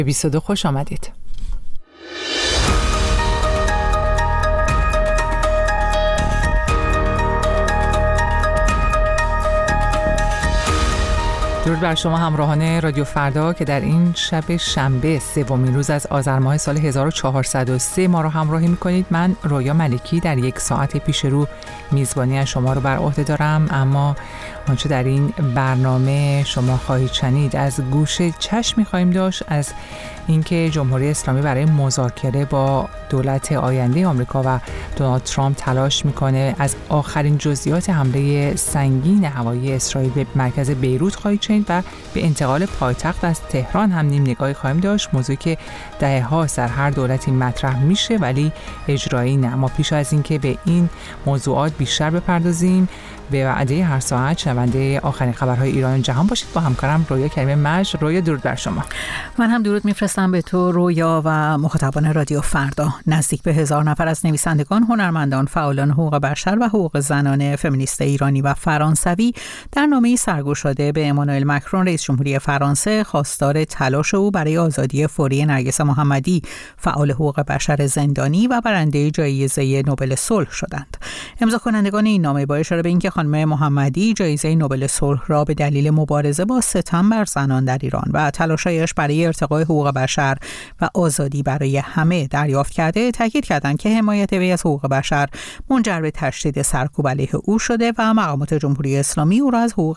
22 خوش آمدید. درود بر شما همراهان رادیو فردا که در این شب شنبه سومین روز از آذر ماه سال 1403 ما رو همراهی میکنید. من رویا ملکی در یک ساعت پیش رو میزبانی از شما رو بر عهده دارم، اما آنچه در این برنامه شما خواهید شنید از گوش چشم می‌خواهیم داشت از اینکه جمهوری اسلامی برای مذاکره با دولت آینده آمریکا و دونالد ترامپ تلاش میکنه. از آخرین جزئیات حمله سنگین هوایی اسرائیل به مرکز بیروت خواهید شنید و به انتقال پایتخت از تهران هم نیم نگاهی خواهیم داشت، موضوعی که دهه‌ها در هر دولتی مطرح میشه ولی اجرایی نه. اما پیش از اینکه به این موضوعات بیشتر بپردازیم به وعده هر ساعت شنونده آخرین خبرهای ایران و جهان باشید با همکارم رویا کریمی مجد. رویا درود بر شما. من هم درود میفرستم به تو رویا و مخاطبان رادیو فردا. نزدیک به 1000 نفر از نویسندگان، هنرمندان، فعالان حقوق بشر و حقوق زنان فمینیست ایرانی و فرانسوی در نامه‌ای سرگشاده به امانوئل مکرون رئیس جمهوری فرانسه خواستار تلاش او برای آزادی فوری نرگس محمدی، فعال حقوق بشر زندانی و برنده جایزه نوبل صلح شدند. امضا کنندگان این نامه با اشاره به اینکه خانم محمدی جایزه نوبل صلح را به دلیل مبارزه با ستم بر زنان در ایران و تلاش‌هایش برای ارتقای حقوق بشر و آزادی برای همه دریافت کرده، تاکید کردند که حمایت وی از حقوق بشر منجر به تشدید سرکوب علیه او شده و مقامات جمهوری اسلامی او را از حقوق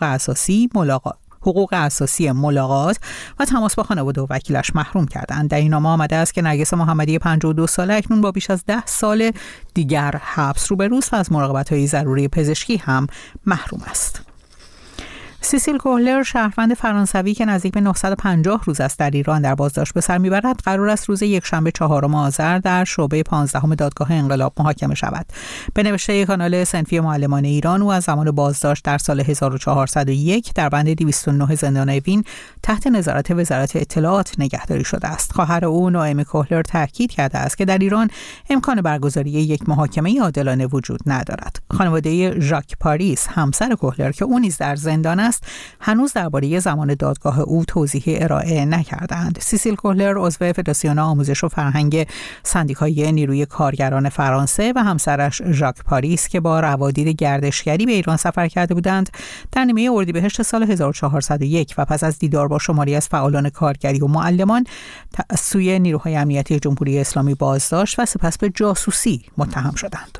اساسی ملاقات و تماس با خانواده و وکیلش محروم کردند. در این نامه آمده است که نرگس محمدی 52 ساله اکنون با بیش از 10 سال دیگر حبس روبروست و از مراقبت‌های ضروری پزشکی هم محروم است. سیسیل کوهلر، شهروند فرانسوی که نزدیک به 950 روز است در ایران در بازداشت به سر میبرد، قرار است روز یکشنبه 4 آذر در شعبه 15 دادگاه انقلاب محاکمه شود. به نوشته کانال صنفی معلمان ایران، او از زمان بازداشت در سال 1401 در بند 209 زندان اوین تحت نظارت وزارت اطلاعات نگهداری شده است. خواهر او نائم کوهلر تاکید کرده است که در ایران امکان برگزاری یک محاکمه عادلانه وجود ندارد. خانواده ژاک پاریس، همسر کوهلر که او نیز در زندان است، هنوز درباره زمان دادگاه او توضیح ارائه نکردند. سیسیل کوهلر عضو فدراسیون آموزش و فرهنگ سندیکای نیروی کارگران فرانسه و همسرش ژاک پاریس که با روادید گردشگری به ایران سفر کرده بودند، در نیمه اردیبهشت سال 1401 و پس از دیدار با شماری از فعالان کارگری و معلمان از سوی نیروهای امنیتی جمهوری اسلامی بازداشت و سپس به جاسوسی متهم شدند.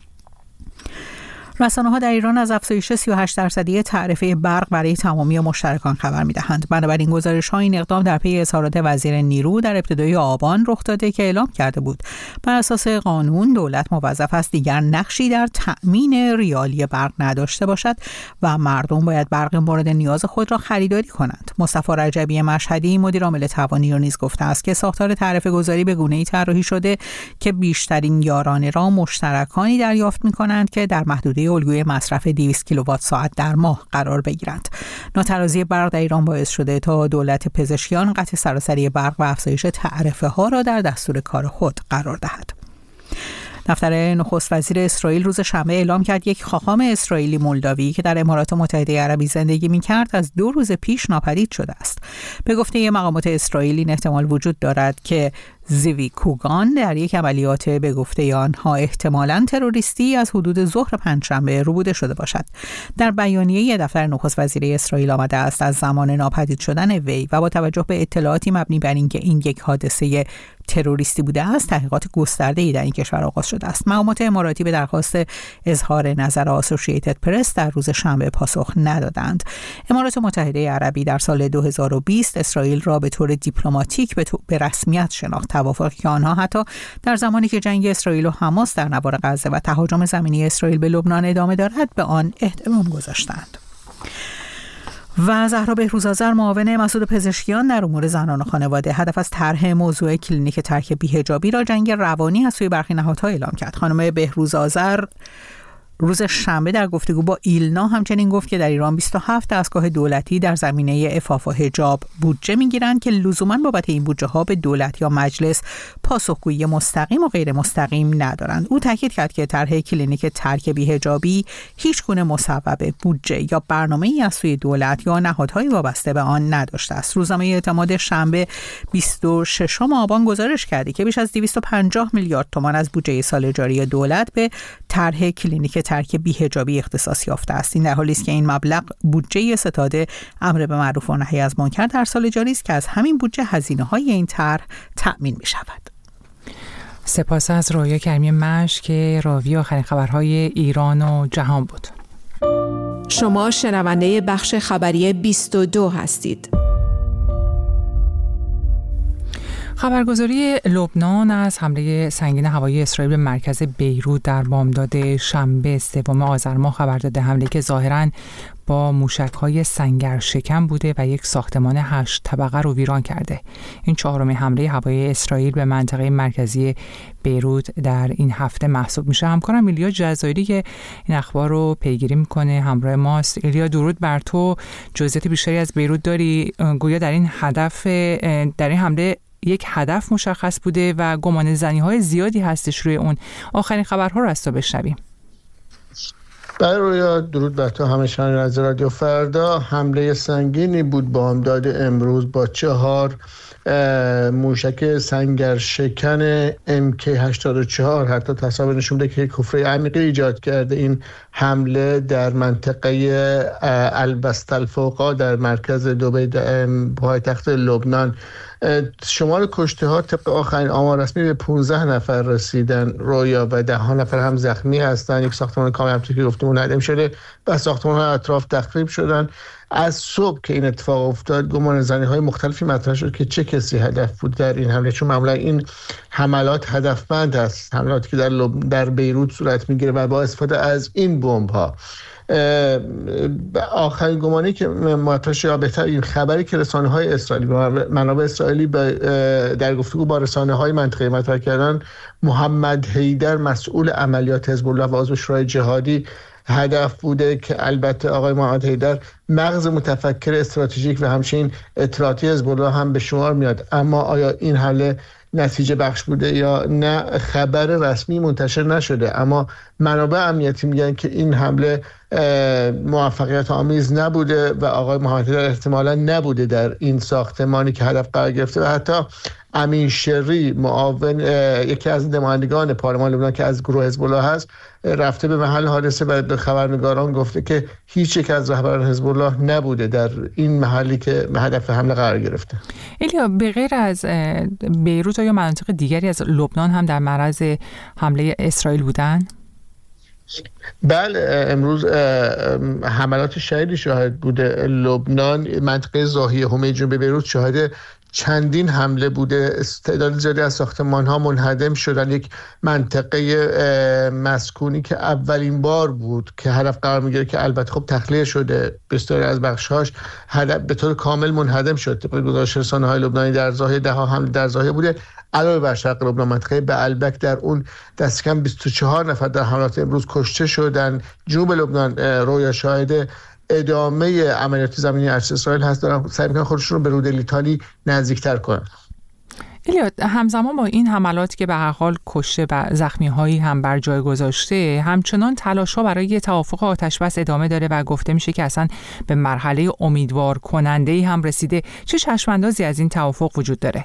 رسانه‌ها در ایران از افزایش 38% تعرفه برق برای تمامی مشترکان خبر می‌دهند. بنابراین گزارش‌ها این اقدام در پی اظهارات وزیر نیرو در ابتدای آبان رخ داده که اعلام کرده بود بر اساس قانون دولت موظف است دیگر نقشی در تأمین ریالی برق نداشته باشد و مردم باید برق مورد نیاز خود را خریداری کنند. مصطفی رجبی مشهدی، مدیر عامل توانایی نیز گفته است که ساختار تعرفه گذاری به گونه‌ای طراحی شده که بیشترین یارانه را مشترکانی دریافت می‌کنند که در محدوده الگوی مصرف 200 کیلووات ساعت در ماه قرار بگیرند. ناترازی برق در ایران باعث شده تا دولت پزشکیان قطع سراسری برق و افزایش تعرفه ها را در دستور کار خود قرار دهد. دفتر نخست وزیر اسرائیل روز شنبه اعلام کرد یک خاخام اسرائیلی مولداوی که در امارات متحده عربی زندگی می‌کرد از 2 روز پیش ناپدید شده است. به گفته مقامات اسرائیلی این احتمال وجود دارد که زیوی کوگان در یک عملیات به گفته آنها احتمالاً تروریستی از حدود ظهر پنجشنبه ربوده شده باشد. در بیانیه دفتر نخست وزیر اسرائیل آمده است از زمان ناپدید شدن وی و با توجه به اطلاعاتی مبنی بر اینکه این یک حادثه تروریستی بوده است، تحقیقات گسترده‌ای در این کشور آغاز شده است. مقامات اماراتی به درخواست اظهار نظر آسوشییتد پرس در روز شنبه پاسخ ندادند. امارات متحده عربی در سال 2020 اسرائیل را به طور دیپلماتیک به رسمیت شناخت، توافقی که آنها حتی در زمانی که جنگ اسرائیل و حماس در نوار غزه و تهاجم زمینی اسرائیل به لبنان ادامه دارد به آن احترام گذاشتند. و زهرا بهروزآذر، معاون مسئول پزشکیان در امور زنان و خانواده، هدف از طرح موضوع کلینیک ترک بی‌حجابی را جنگ روانی از سوی برخی نهادها اعلام کرد. خانم بهروزآذر روز شنبه در گفتگو با ایلنا همچنین گفت که در ایران 27 دستگاه دولتی در زمینه عفاف و حجاب بودجه میگیرند که لزوما بابت این بودجه ها به دولت یا مجلس پاسخگویی مستقیم و غیر مستقیم ندارند. او تاکید کرد که طرح کلینیک ترک بی‌حجابی هیچ گونه مصوبه، بودجه یا برنامه‌ای از سوی دولت یا نهادهای وابسته به آن نداشته است. روزنامه اعتماد شنبه 26 آبان گزارش کرده که بیش از 250 میلیارد تومان از بودجه سال جاری دولت به طرح کلینیک ترک بی‌حجابی اختصاص یافته است. این در حالی است که این مبلغ بودجه ستاد امر به معروف و نهی از منکر در سال جاری است که از همین بودجه هزینه‌های این طرح تأمین می‌شود. سپاس از رویا کریمی مشک که راوی آخرین خبرهای ایران و جهان بود. شما شنونده بخش خبری 22 هستید. خبرگزاری لبنان از حمله سنگین هوایی اسرائیل به مرکز بیروت در بامداد شنبه 3 آذر ماه خبر داده. حمله که ظاهراً با موشک‌های سنگرشکن بوده و یک ساختمان 8 طبقه رو ویران کرده. این چهارمین حمله هوایی اسرائیل به منطقه مرکزی بیروت در این هفته محسوب میشه. همکارم ایلیا جزایری که این اخبار رو پیگیری میکنه همراه ماست. ایلیا درود بر تو. جزئیات بیشتری از بیروت داری؟ گویا در این حمله یک هدف مشخص بوده و گمان زنی‌های زیادی هستش روی اون. آخرین خبرها رو از تو بشنویم. برای رویا درود بر تو همه شنوندگان از رادیو فردا. حمله سنگینی بود بامداد امروز با 4 موشک سنگرشکن MK84. حتی تصاویر نشون میده که کفره عمیقی ایجاد کرده این حمله در منطقه البستالفوقا در مرکز دبی پایتخت لبنان. شمار کشته ها طبق آخرین آمار رسمی به 15 نفر رسیدن رویا و 10 نفر هم زخمی هستن. یک ساختمان کامل همونطور که گفتیم منهدم شده و ساختمان ها اطراف تخریب شدن. از صبح که این اتفاق افتاد گمان زنی های مختلفی مطرح شد که چه کسی هدف بود در این حمله، چون معمولا این حملات هدفمند است، حملاتی که در بیروت صورت میگیره و با استفاده از این بمب ها. آخرین گمانی که مطرح شد، بهتر این خبری که رسانه‌های اسرائیلی و منابع اسرائیلی در گفتگو با رسانه‌های منطقه مطرح کردن، محمد حیدر مسئول عملیات حزب الله و عضو شورای جهادی هدف بوده که البته آقای محمد حیدر مغز متفکر استراتژیک و همچنین اطلاعاتی حزب الله هم به شمار میاد. اما آیا این حمله نتیجه بخش بوده یا نه خبر رسمی منتشر نشده، اما منابع امنیتی میگن که این حمله موفقیت آمیز نبوده و آقای محمد حیدر احتمالاً نبوده در این ساختمانی که هدف قرار گرفته. و حتی امین شری معاون یکی از نمایندگان پارلمان لبنان که از گروه حزب الله هست رفته به محل حادثه و به خبرنگاران گفته که هیچ یک از رهبران حزب الله نبوده در این محلی که هدف حمله قرار گرفته. ایلیا، به غیر از بیروت یا مناطق دیگری از لبنان هم در معرض حمله اسرائیل بودن؟ بله، امروز حملات شدیدی شاهد بوده. لبنان منطقه زاهیه حومه جنوب بیروت شاهد چندین حمله بوده. تعداد زیادی از ساختمان‌ها منهدم شدن. یک منطقه مسکونی که اولین بار بود که هدف قرار می‌گیره که البته خب تخلیه شده، بسیاری از بخش‌هاش به طور کامل منهدم شد. طبق گزارش رسانه‌های لبنانی در زاهیه 10 حمله در زاهیه بوده. علاوه بر شرق لبنان منطقه بعلبک در اون دست کم 24 نفر در حملات امروز کشته شدن. جنوب لبنان رویا شاهد ادامه عملیات زمینی ارتش اسرائیل هست، دارن سعی میکنن خودشون رو به رود لیتانی نزدیکتر کنن. ایلیا، همزمان با این حملات که به هر حال کشته و زخمی هایی هم بر جای گذاشته، همچنان تلاش ها برای توافق آتش‌بس ادامه داره و گفته میشه که اصلا به مرحله امیدوار کننده‌ای هم رسیده. چه چشم‌اندازی از این توافق وجود داره؟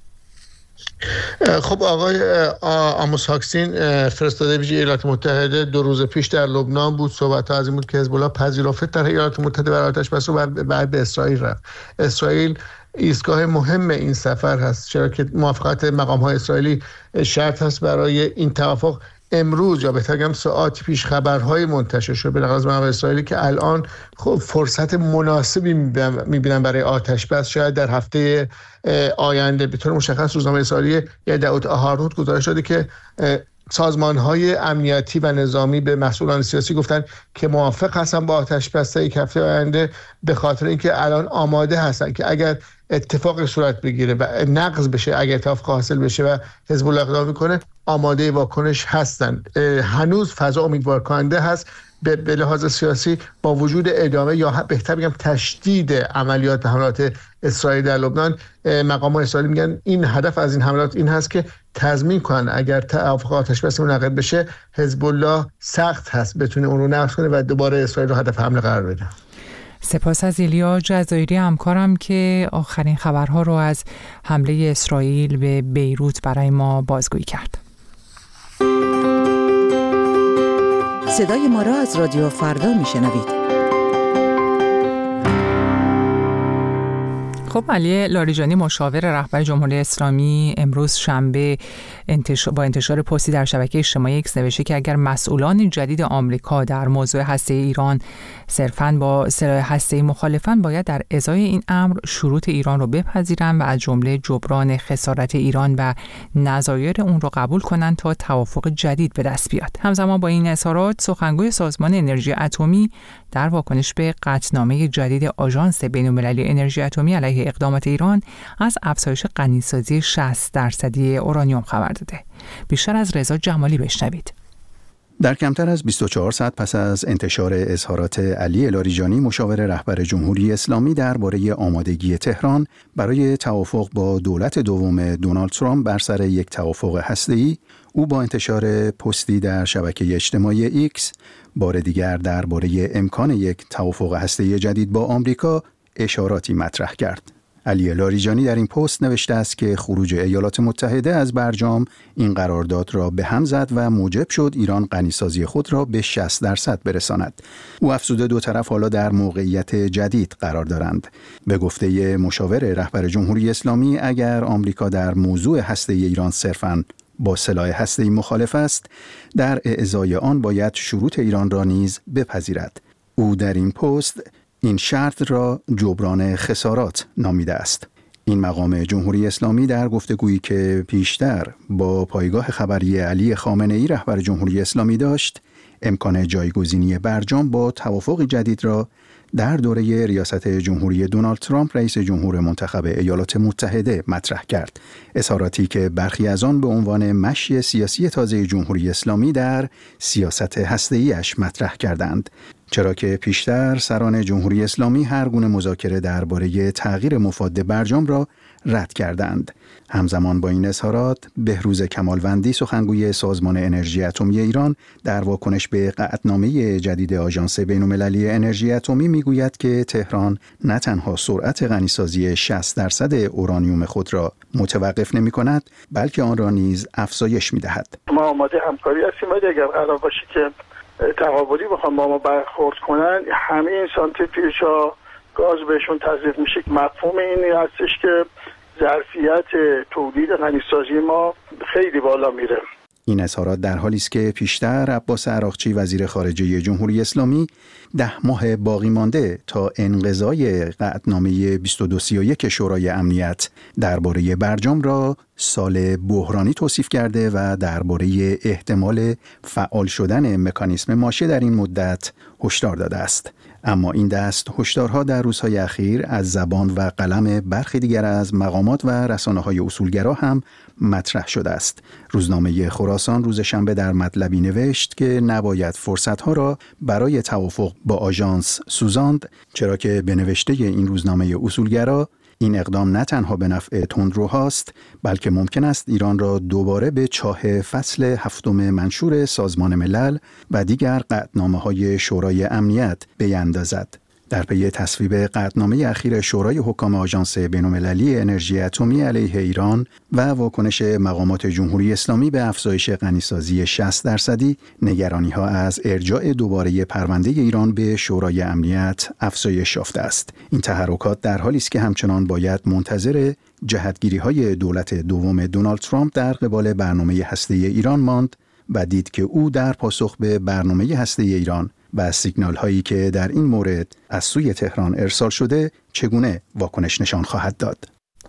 خب آقای آموس هاکسین فرستاده ویژه ایالات متحده 2 روز پیش در لبنان بود. صحبت‌ها از این بود که حزب الله پذیرفته طرح ایالات متحده برای آتش‌بس رو بعد به اسرائیل رفت. اسرائیل ایستگاه مهم این سفر هست، چرا که موافقت مقام‌های اسرائیلی شرط هست برای این توافق. امروز یا بهتر بگم ساعتی پیش خبرهای منتشر شد به نقل از منابع اسرائیلی که الان خب فرصت مناسبی می‌بینن برای آتش‌بس. شاید در هفته آینده. به طور مشخص روزنامه اسرائیلی یدعوت آهارنوت گزارش داده که سازمان‌های امنیتی و نظامی به مسئولان سیاسی گفتن که موافق هستن با آتش‌بس یک هفته آینده، به خاطر اینکه الان آماده هستن که اگر اتفاقی صورت بگیره و نقض بشه، اگر اتفاق حاصل بشه و حزب الله اقدام میکنه، آماده واکنش هستن. هنوز فضا امیدوار کننده هست به لحاظ سیاسی، با وجود ادامه یا بهتر بگم تشدید عملیات و حملات اسرائیل در لبنان. مقامات اسرائیلی میگن این هدف از این حملات این هست که تضمین کنن اگر توافق آتش بس منعقد بشه، حزب الله سخت هست بتونه اون رو نقض کنه و دوباره اسرائیل رو هدف حمله قرار بده. سپاس از ایلیا جزایری همکارم که آخرین خبرها رو از حمله اسرائیل به بیروت برای ما بازگویی کرد. صدای ما را از رادیو فردا میشنوید. خب علی لاریجانی مشاور رهبر جمهوری اسلامی امروز شنبه با انتشار پستی در شبکه اجتماعی ایکس نوشته که اگر مسئولان جدید آمریکا در موضوع هسته‌ای ایران صرفاً با سلاح هسته‌ای مخالفن، باید در ازای این امر شروط ایران رو بپذیرن و از جمله جبران خسارت ایران و نظایر اون رو قبول کنن تا توافق جدید به دست بیاد. همزمان با این اظهارات سخنگوی سازمان انرژی اتمی در واکنش به قطعنامه جدید آژانس بین‌المللی انرژی اتمی علیه اقدامات ایران از افزایش غنیسازی 60% اورانیوم خبر داده. بیشتر از رضا جمالی بشنوید. در کمتر از 24 ساعت پس از انتشار اظهارات علی لاریجانی مشاور رهبر جمهوری اسلامی درباره آمادگی تهران برای توافق با دولت دوم دونالد ترامپ بر سر یک توافق هسته‌ای، او با انتشار پستی در شبکه اجتماعی ایکس بار دیگر درباره امکان یک توافق هسته‌ای جدید با آمریکا اشاراتی مطرح کرد. علی لاریجانی در این پست نوشته است که خروج ایالات متحده از برجام این قرارداد را به هم زد و موجب شد ایران غنیسازی خود را به 60% برساند. او افزوده دو طرف حالا در موقعیت جدید قرار دارند. به گفته مشاور رهبر جمهوری اسلامی، اگر آمریکا در موضوع هسته‌ای ایران صرفاً با سلاح هسته‌ای مخالف است، در اعزای آن باید شروط ایران را نیز بپذیرد. او در این پست این شرط را جبران خسارات نامیده است. این مقام جمهوری اسلامی در گفتگویی که پیشتر با پایگاه خبری علی خامنه‌ای رهبر جمهوری اسلامی داشت، امکان جایگزینی برجام با توافق جدید را در دوره ریاست جمهوری دونالد ترامپ رئیس جمهور منتخب ایالات متحده مطرح کرد. اظهاراتی که برخی از آن به عنوان مشی سیاسی تازه جمهوری اسلامی در سیاست هسته‌ای‌اش مطرح کردند، چرا که پیشتر سران جمهوری اسلامی هر گونه مذاکره درباره تغییر مفاد برجام را رد کردند. همزمان با این اظهارات، بهروز کمالوندی سخنگوی سازمان انرژی اتمی ایران در واکنش به قطعنامه جدید آژانس بین‌المللی انرژی اتمی میگوید که تهران نه تنها سرعت غنیسازی 60% اورانیوم خود را متوقف نمی‌کند، بلکه آن را نیز افزایش می‌دهد. ما آماده همکاری هستیم، ولی اگر قرار باشه که تقابلی بخوام با ما برخورد کنن، همه این سانتریفیوژها گاز بهشون تزریق میشه. مفهوم این هستش که ظرفیت تولید غنیسازی ما خیلی بالا میره. این اظهارات در حالی است که پیشتر عباس عراقچی وزیر خارجه جمهوری اسلامی 10 ماه باقی مانده تا انقضای قطعنامه 2231 شورای امنیت درباره برجام را سال بحرانی توصیف کرده و درباره احتمال فعال شدن مکانیسم ماشه در این مدت هشدار داده است. اما این دست هشدارها در روزهای اخیر از زبان و قلم برخی دیگر از مقامات و رسانه‌های اصولگرا هم مطرح شده است. روزنامه خراسان روز شنبه در مطلبی نوشت که نباید فرصتها را برای توافق با آژانس سوزاند، چرا که به نوشته این روزنامه اصولگرا این اقدام نه تنها به نفع تندروهاست، بلکه ممکن است ایران را دوباره به چاه فصل 7 منشور سازمان ملل و دیگر قطعنامه‌های شورای امنیت بیندازد. در پی تصویب قطعنامه اخیر شورای حکام آژانس بین‌المللی انرژی اتمی علیه ایران و واکنش مقامات جمهوری اسلامی به افزایش غنیسازی 60%، نگرانی‌ها از ارجاع دوباره پرونده ایران به شورای امنیت افزایش یافته است. این تحرکات در حالی است که همچنان باید منتظر جهتگیری‌های دولت دوم دونالد ترامپ در قبال برنامه هسته‌ای ایران ماند و دید که او در پاسخ به برنامه هسته‌ای ایران و سیگنال هایی که در این مورد از سوی تهران ارسال شده چگونه واکنش نشان خواهد داد.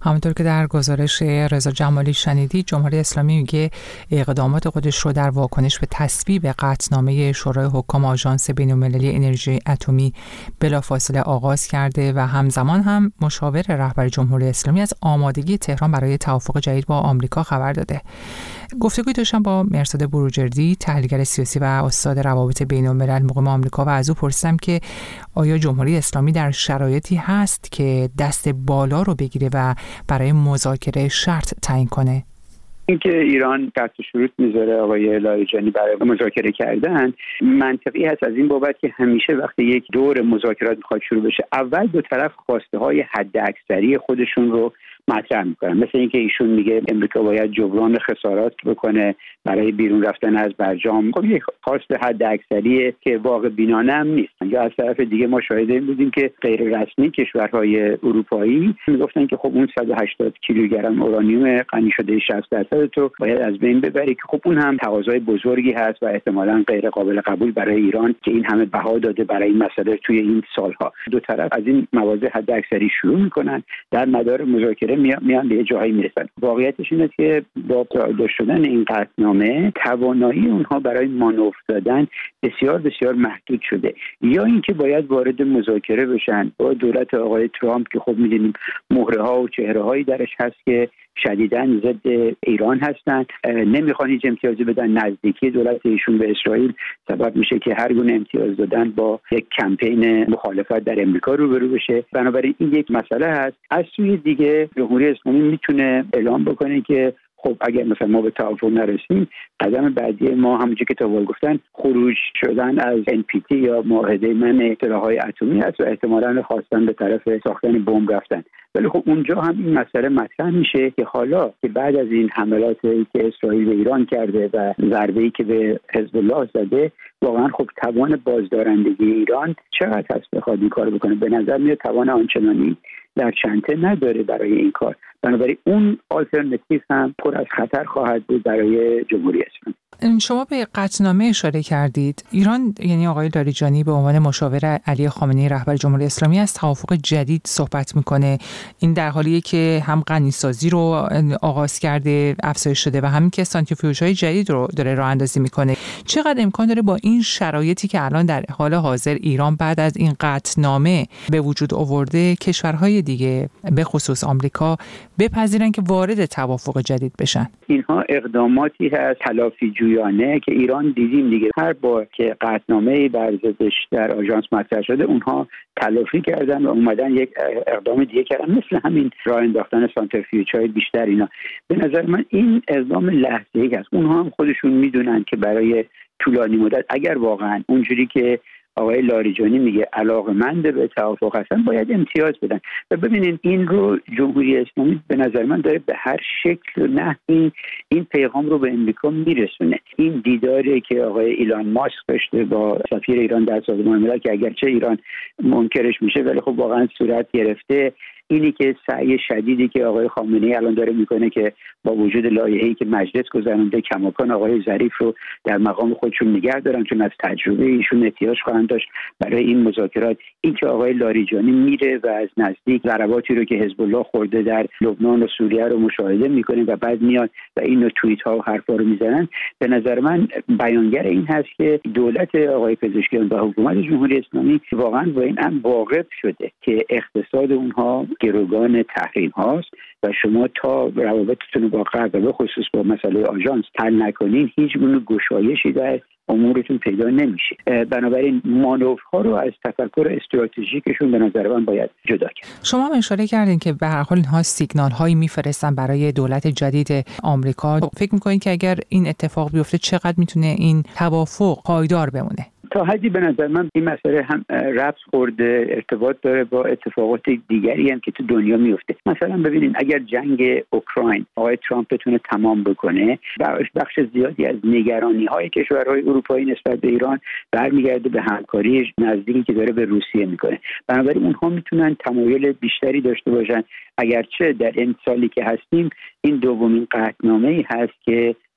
همونطور که در گزارش رضا جمالی شنیدید، جمهوری اسلامی میگه اقدامات خودش رو در واکنش به تصویب قطعنامه شورای حکام آژانس بین‌المللی انرژی اتمی بلافاصله آغاز کرده و همزمان هم مشاور رهبر جمهوری اسلامی از آمادگی تهران برای توافق جدید با آمریکا خبر داده. گفتگوی داشتم با مرصاد بروجردی، تحلیلگر سیاسی و استاد روابط بین‌الملل مقیم آمریکا، و از او پرسیدم که آیا جمهوری اسلامی در شرایطی هست که دست بالا رو بگیره و برای مذاکره شرط تعیین کنه؟ اینکه ایران قطع شروط میذاره آقای لاریجانی برای مذاکره کردن منطقی هست از این بابت که همیشه وقتی یک دور مذاکرات میخواد شروع بشه، اول دو طرف خواسته های حد اکثری خودشون رو مطرح میکنن. مثل اینکه ایشون میگه امریکا باید جبران خسارات بکنه برای بیرون رفتن از برجام. خب یک خواست حد اکثریه که واقع بینانه هم نیست. یا از طرف دیگه ما شاهد این بودیم که غیر رسمی کشورهای اروپایی میگفتن که خب اون 180 کیلوگرم اورانیوم غنی شده 60% تو باید از بین ببری، که خب اون هم تقاضای بزرگی هست و احتمالاً غیر قابل قبول برای ایران که این همه بها داده برای این مسئله توی این سالها. دو طرف از این مواضع حد اکثری شروع میکنن، در مدار مذاکره میان به جایی میرسن. واقعیتش اینه که با داشته شدن این قطعنامه توانایی اونها برای مانور دادن بسیار بسیار محدود شده، یا اینکه باید وارد مذاکره بشن با دولت آقای ترامپ که خب میدونیم مهره ها و چهره هایی درش هست که شدیداً ضد ایران هستن، نمیخوان هیچ امتیازی بدن. نزدیکی دولت ایشون به اسرائیل سبب میشه که هر گونه امتیاز دادن با یک کمپین مخالفت در امریکا روبرو بشه. بنابراین این یک مسئله هست. از سوی دیگه جمهوری اسلامی میتونه اعلام بکنه که خب اگر مثلا ما به توافق نرسیم، قدم بعدی ما همونجوری که تا گفتن خروج شدن از NPT یا معاهده منع اطلاعهای اتمی است و احتمالاً خواستن به طرف ساختن بمب رفتن. ولی خب اونجا هم این مسئله مطرح میشه که حالا که بعد از این حملاتی که اسرائیل به ایران کرده و ضربه‌ای که به حزب الله زده، واقعا خب توان بازدارندگی ایران چقدر هست بخواد این کار بکنه؟ به نظر میاد توان آنچنانی در چنته نداره برای این کار. بنابراین اون آلترناتیو هم پر از خطر خواهد بود برای جمهوری اسلامی. شما به قطعنامه اشاره کردید. ایران، یعنی آقای لاریجانی، به عنوان مشاور علی خامنه‌ای رهبر جمهوری اسلامی از توافق جدید صحبت میکنه. این در حالیه که هم غنیسازی رو آغاز کرده، افزایش شده، و همین که سانتریفیوژهای جدید رو داره راه اندازی میکنه. چقدر امکان داره با این شرایطی که الان در حال حاضر ایران بعد از این قطعنامه به وجود آورده، کشورهای دیگه به خصوص آمریکا بپذیرن که وارد توافق جدید بشن؟ اینها اقداماتی هست تلافی جویانه که ایران دیدیم دیگه. هر بار که قطعنامه‌ای بر ضدش در آژانس مطرح شده، اونها تلافی کردن و اومدن یک اقدام دیگه کردن، مثل همین راه انداختن سانتریفیوژهای بیشتر. اینا به نظر من این اقدام لحظه‌ای است. اونها هم خودشون میدونن که برای طولانی مدت اگر واقعا اونجوری که آقای لاریجانی میگه علاقه‌مند به توافق هستن، باید امتیاز بدن. و ببینین این رو جمهوری اسلامی به نظر من داره به هر شکل و نحوی این پیغام رو به امریکا میرسونه. این دیداری که آقای ایلان ماسک داشته با سفیر ایران در سازمان ملل که اگرچه ایران منکرش میشه ولی خب واقعا صورت گرفته، اینی که سعی شدیدی که آقای خامنه‌ای الان داره میکنه که با وجود لایحه‌ای که مجلس گذرونده کماکان آقای ظریف رو در مقام خودشون نگه دارن، چون از تجربه ایشون احتیاج خواهند داشت برای این مذاکرات. این که آقای لاریجانی میره و از نزدیک ضرباتی رو که حزب الله خورده در لبنان و سوریه رو مشاهده میکنه و بعد میاد و این توییت ها و حرفا رو میزنن، به نظر من بیانگر این هست که دولت آقای پزشکیان و حکومت جمهوری اسلامی واقعا با این امر واقف شده که اقتصاد اونها گروگان تحریم هاست و شما تا روابطتون با غرب و به خصوص با مسئله آژانس حل نکنین، هیچ گونه گشایشی در امورتون پیدا نمیشه. بنابراین مانورها رو از تفکر استراتژیکشون به نظر من باید جدا کرد. شما هم اشاره کردین که به هر حال اینها سیگنال هایی میفرستن برای دولت جدید آمریکا. فکر میکنین که اگر این اتفاق بیفته چقدر میتونه این توافق پایدار بمونه؟ تا حدی به نظر من این مسئله هم ربط خورده، ارتباط داره با اتفاقات دیگری هم که تو دنیا میفته. مثلا ببینید اگر جنگ اوکراین آقای ترامپ بتونه تمام بکنه، بخش زیادی از نگرانی های کشورهای اروپایی نسبت به ایران برمیگرده به همکاری نزدیکی که داره به روسیه میکنه. بنابراین اونها میتونن تمایل بیشتری داشته باشن، اگرچه در این سالی که هستیم این دومین قطعنامه‌ای هست که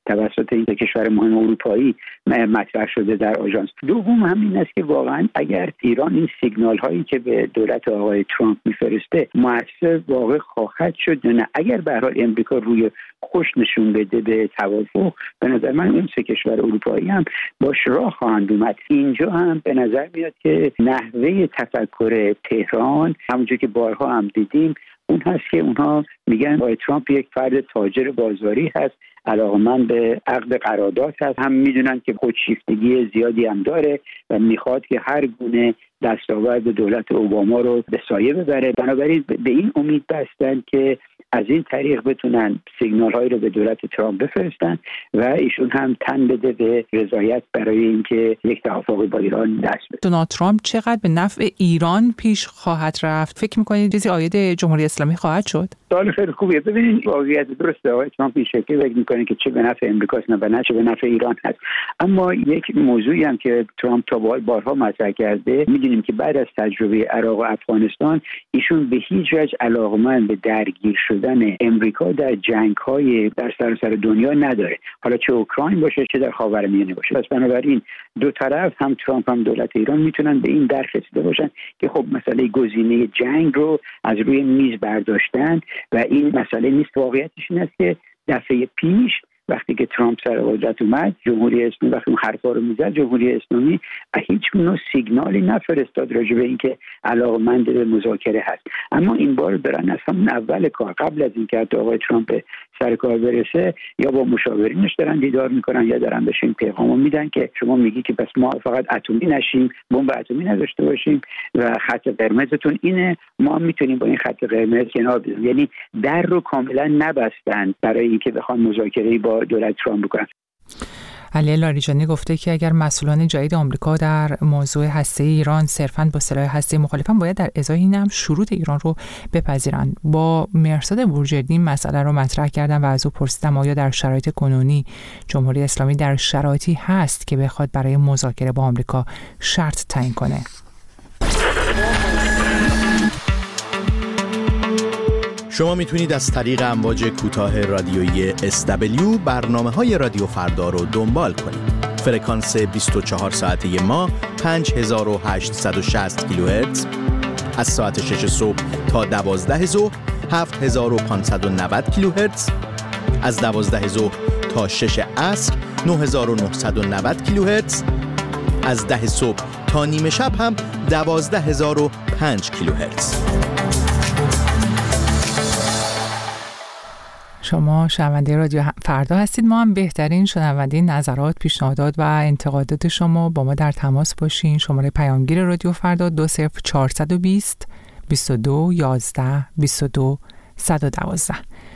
توسط این کشور مهم اروپایی مطرح شده در آژانس. دوم همین است که واقعا اگر ایران این سیگنال هایی که به دولت آقای ترامپ میفرسته مؤثر واقع خواهد شد یا نه. اگر به هر حال امریکا روی خوش نشون بده به توافق، به نظر من اون سه کشور اروپایی هم باش راه خواهند اومد. اینجا هم به نظر میاد که نحوه تفکر تهران همونجور که بارها هم دیدیم اون هست که اونها میگن آقای ترامپ یک فرد تاجر بازاری هست، علاقه‌مند به عقد قرارداد هست، هم میدونن که خودشیفتگی زیادی هم داره و میخواد که هر گونه دستاورد دولت اوباما رو به سایه ببره. بنابراین به این امید بستن که از این طریق بتونن سیگنال هایی رو به دولت ترامپ بفرستن و ایشون هم تن بده به رضایت برای اینکه یک توافق با ایران دست بده. دونالد ترامپ چقدر به نفع ایران پیش خواهد رفت؟ فکر می‌کنید چیزی عاید جمهوری اسلامی خواهد شد؟ سوال خیلی خوبیه. ببینید واقعیت درسته، آقای ترامپ این شکلی فکر می‌کنه که چه به نفع امریکاست نه چه به نفع ایران هست. اما یک موضوعی هم که ترامپ تا بارها مطرح کرده، می‌دونیم که بعد از تجربه عراق و افغانستان ایشون به هیچ وجه علاقه‌مند به درگیر شدن امریکا در جنگ‌های در سراسر دنیا نداره، حالا چه اوکراین باشه چه در خاورمیانه باشه. پس بنابراین دو طرف هم ترامپ هم دولت ایران میتونن به این درک رسیده باشن که خب مسئله گزینه جنگ رو از روی میز برداشتن و این مسئله نیست. واقعیتش این است که دفعه پیش وقتی که ترامپ سر قدرت اومد، جمهوری اسلامی وقتی اون حرفا رو میزد، جمهوری اسلامی هیچ نوع سیگنالی نفرستاد راجع به اینکه علاقه‌مند به مذاکره هست. اما این بار دارن از همون اول کار، قبل از اینکه آقای ترامپ سر کار برسه، یا با مشاورینش دارن دیدار میکنن یا دارن بهش این پیغامو میدن که شما میگی که پس ما فقط اتمی نشیم، بمب اتمی نداشته باشیم و خط قرمزتون اینه، ما میتونیم با این خط قرمز کنار بیاییم. یعنی در رو کاملا نبستن برای اینکه بخوان مذاکره با دولت ترامپ بکنن. علی لاریجانی گفته که اگر مسئولان جدید آمریکا در موضوع هسته‌ای ایران صرفاً با سلاح هسته‌ای مخالفن، باید در ازای این هم شروط ایران رو بپذیرند. با مرصاد بورجردی مسئله رو مطرح کردم و از او پرسیدم آیا در شرایط کنونی جمهوری اسلامی در شرایطی هست که بخواد برای مذاکره با آمریکا شرط تعیین کنه. شما میتونید از طریق امواج کوتاه رادیویی SW برنامه‌های رادیو فردا رو دنبال کنید. فرکانس 24 ساعته ما 5860 کیلوهرتز، از ساعت 6 صبح تا 12 ظهر 7590 کیلوهرتز، از 12 ظهر تا 6 عصر 9990 کیلوهرتز، از 10 صبح تا نیمه شب هم 12005 کیلوهرتز. شما شنونده رادیو فردا هستید. ما هم بهترین شنونده نظرات، پیشنهادات و انتقادات شما با ما در تماس باشین. شماره پیامگیر رادیو فردا 20420 22 11 22 112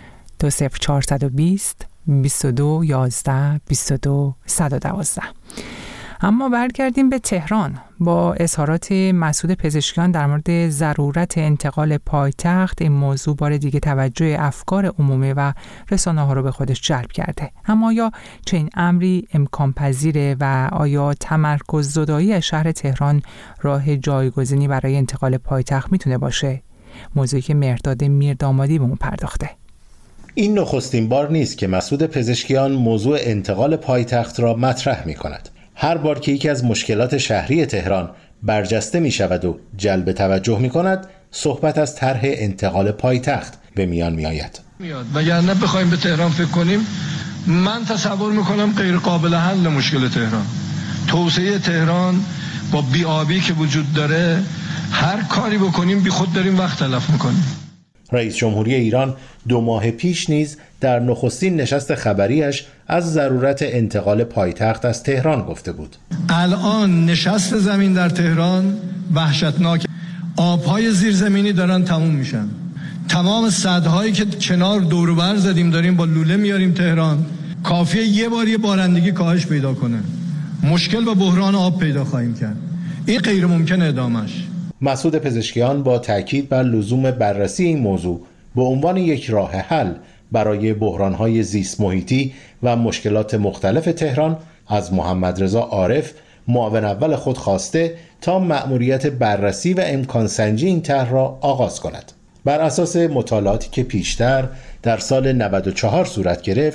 20420 22 11 22 112. اما برگردیم به تهران. با اظهارات مسعود پزشکیان در مورد ضرورت انتقال پایتخت، این موضوع بار دیگه توجه افکار عمومی و رسانه‌ها رو به خودش جلب کرده. اما آیا چنین امری امکان پذیره و آیا تمرکز زدایی از شهر تهران راه جایگزینی برای انتقال پایتخت میتونه باشه؟ موضوعی که مهرداد میردامادی به اون پرداخته. این نخستین بار نیست که مسعود پزشکیان موضوع انتقال پایتخت را مطرح می‌کند. هر بار که یکی از مشکلات شهری تهران برجسته می شود و جلب توجه می کند، صحبت از طرح انتقال پایتخت به میان می آید. وگرنه بخوایم به تهران فکر کنیم، من تصور می کنم غیر قابل حل مشکل تهران. توسعه تهران با بی‌آبی که وجود داره، هر کاری بکنیم بی خود داریم وقت تلف میکنیم. رئیس جمهوری ایران 2 ماه پیش نیز در نخستین نشست خبریش از ضرورت انتقال پایتخت از تهران گفته بود. الان نشست زمین در تهران وحشتناک. آبهای زیرزمینی دارن تموم میشن. تمام سدهایی که چنار دور و بر زدیم داریم با لوله میاریم تهران. کافیه یه بار یه بارندگی کاهش پیدا کنه، مشکل و بحران آب پیدا خواهیم کرد. این غیر ممکن ادامش. مسعود پزشکیان با تاکید بر لزوم بررسی این موضوع به عنوان یک راه حل برای بحران‌های زیست محیطی و مشکلات مختلف تهران از محمدرضا عارف معاون اول خود خواسته تا مأموریت بررسی و امکان سنجی این طرح را آغاز کند. بر اساس مطالعاتی که پیشتر در سال 94 صورت گرفت،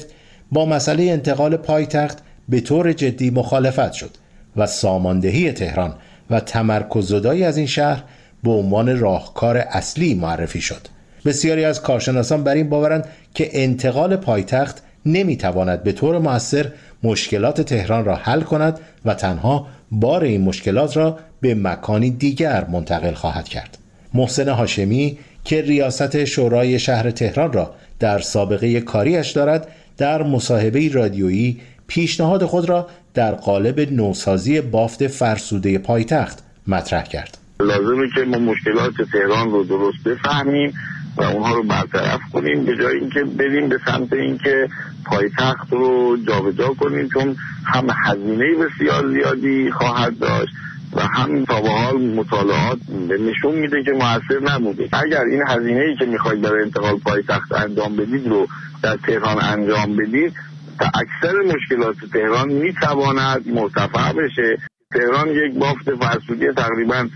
با مسئله انتقال پایتخت به طور جدی مخالفت شد و ساماندهی تهران و تمرکز زدایی از این شهر به عنوان راهکار اصلی معرفی شد. بسیاری از کارشناسان بر این باورند که انتقال پایتخت نمیتواند به طور مؤثر مشکلات تهران را حل کند و تنها بار این مشکلات را به مکانی دیگر منتقل خواهد کرد. محسن هاشمی که ریاست شورای شهر تهران را در سابقه کاریش دارد، در مصاحبه رادیویی پیشنهاد خود را در قالب نوسازی بافت فرسوده پایتخت مطرح کرد. لازمه که ما مشکلات تهران رو درست بفهمیم و اونها رو برطرف کنیم، به جای اینکه بریم به سمت اینکه پایتخت رو جابجا کنیم، چون هم هزینه بسیار زیادی خواهد داشت و هم تا به حال مطالعات نشون میده که موثر نبوده. اگر این هزینه‌ای که میخواید برای انتقال پایتخت انجام بدید رو در تهران انجام بدید، تا اکثر مشکلات تهران میتواند مرتفع بشه. تهران یک بافت فرسودی تقریباً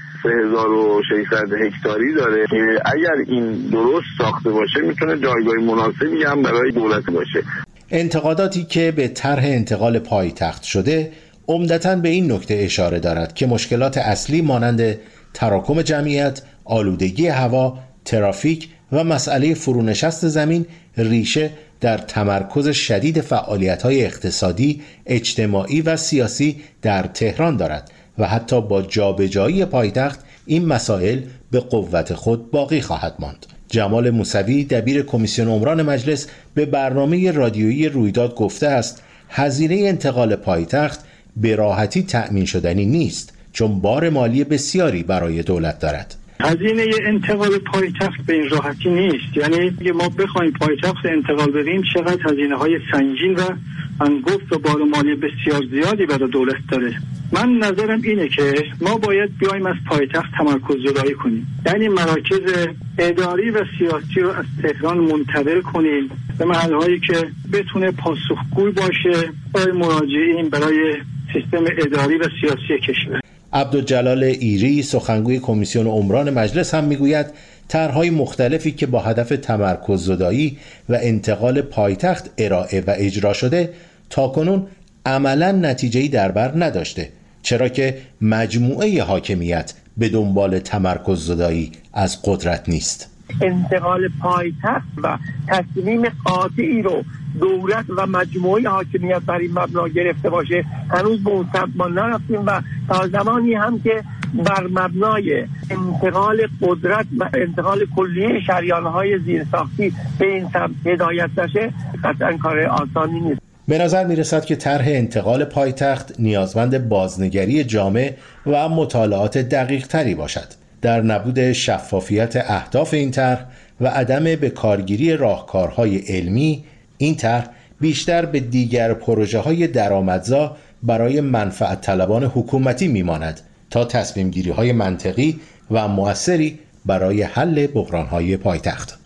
3600 هکتاری داره که اگر این درست ساخته باشه میتونه جایگاه مناسبی هم برای دولت باشه. انتقاداتی که به طرح انتقال پایتخت شده عمدتاً به این نکته اشاره دارد که مشکلات اصلی مانند تراکم جمعیت، آلودگی هوا، ترافیک و مسئله فرونشست زمین ریشه در تمرکز شدید فعالیت‌های اقتصادی، اجتماعی و سیاسی در تهران دارد و حتی با جابجایی پایتخت این مسائل به قوت خود باقی خواهد ماند. جمال موسوی دبیر کمیسیون عمران مجلس به برنامه رادیویی رویداد گفته است هزینه انتقال پایتخت به راحتی تأمین شدنی نیست، چون بار مالی بسیاری برای دولت دارد. هزینه انتقال پایتخت به این راحتی نیست. یعنی اگه ما بخوایم پایتخت انتقال بدیم چقدر هزینه‌های سنگین و انگفت و بار مالی بسیار زیادی برای دولت داره. من نظرم اینه که ما باید بیایم از پایتخت تمرکز زدایی کنیم، یعنی مراکز اداری و سیاسی رو از تهران منتقل کنیم به محلهایی که بتونه پاسخگوی باشه برای مراجعین، برای سیستم اداری و سیاسی کشور. عبدالجلال ایری سخنگوی کمیسیون عمران مجلس هم میگوید طرح‌های مختلفی که با هدف تمرکز زدایی و انتقال پایتخت ارائه و اجرا شده تاکنون عملاً نتیجه‌ای در بر نداشته، چرا که مجموعه حاکمیت به دنبال تمرکز زدایی از قدرت نیست. انتقال پایتخت و تصمیم قاطعی رو دولت و مجموعه حاکمیت بر این مبنا گرفته باشه هنوز به اون سمت ما نرفتیم و تا زمانی هم که بر مبنای انتقال قدرت و انتقال کلیه شریان‌های زیرساختی به این سمت هدایت نشه قطعاً کار آسانی نیست. به نظر می رسد که طرح انتقال پایتخت نیازمند بازنگری جامع و مطالعات دقیق تری باشد. در نبود شفافیت اهداف این طرح و عدم به کارگیری راهکارهای علمی، این طرح بیشتر به دیگر پروژه‌های درآمدزا برای منفعت طلبان حکومتی میماند تا تصمیم گیری‌های منطقی و مؤثری برای حل بحران‌های پایتخت.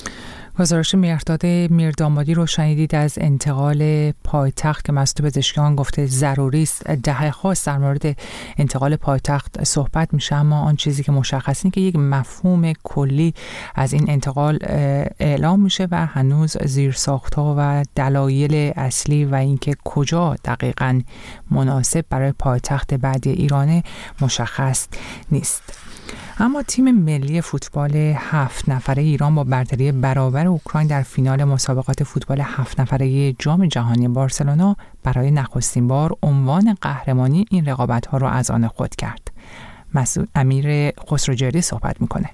گزارش مهرداد میردامادی رو شنیدید از انتقال پایتخت که مسئول پزشکیان گفته ضروری است. دهه‌ها در مورد انتقال پایتخت صحبت میشه، اما آن چیزی که مشخص اینه که یک مفهوم کلی از این انتقال اعلام میشه و هنوز زیرساخت‌ها و دلایل اصلی و اینکه کجا دقیقاً مناسب برای پایتخت بعدی ایران مشخص نیست. اما تیم ملی فوتبال 7 نفره ایران با برتری برابر اوکراین در فینال مسابقات فوتبال 7 نفره جام جهانی بارسلونا برای نخستین بار عنوان قهرمانی این رقابت‌ها را از آن خود کرد. مسعود امیر خسروجری صحبت میکنه.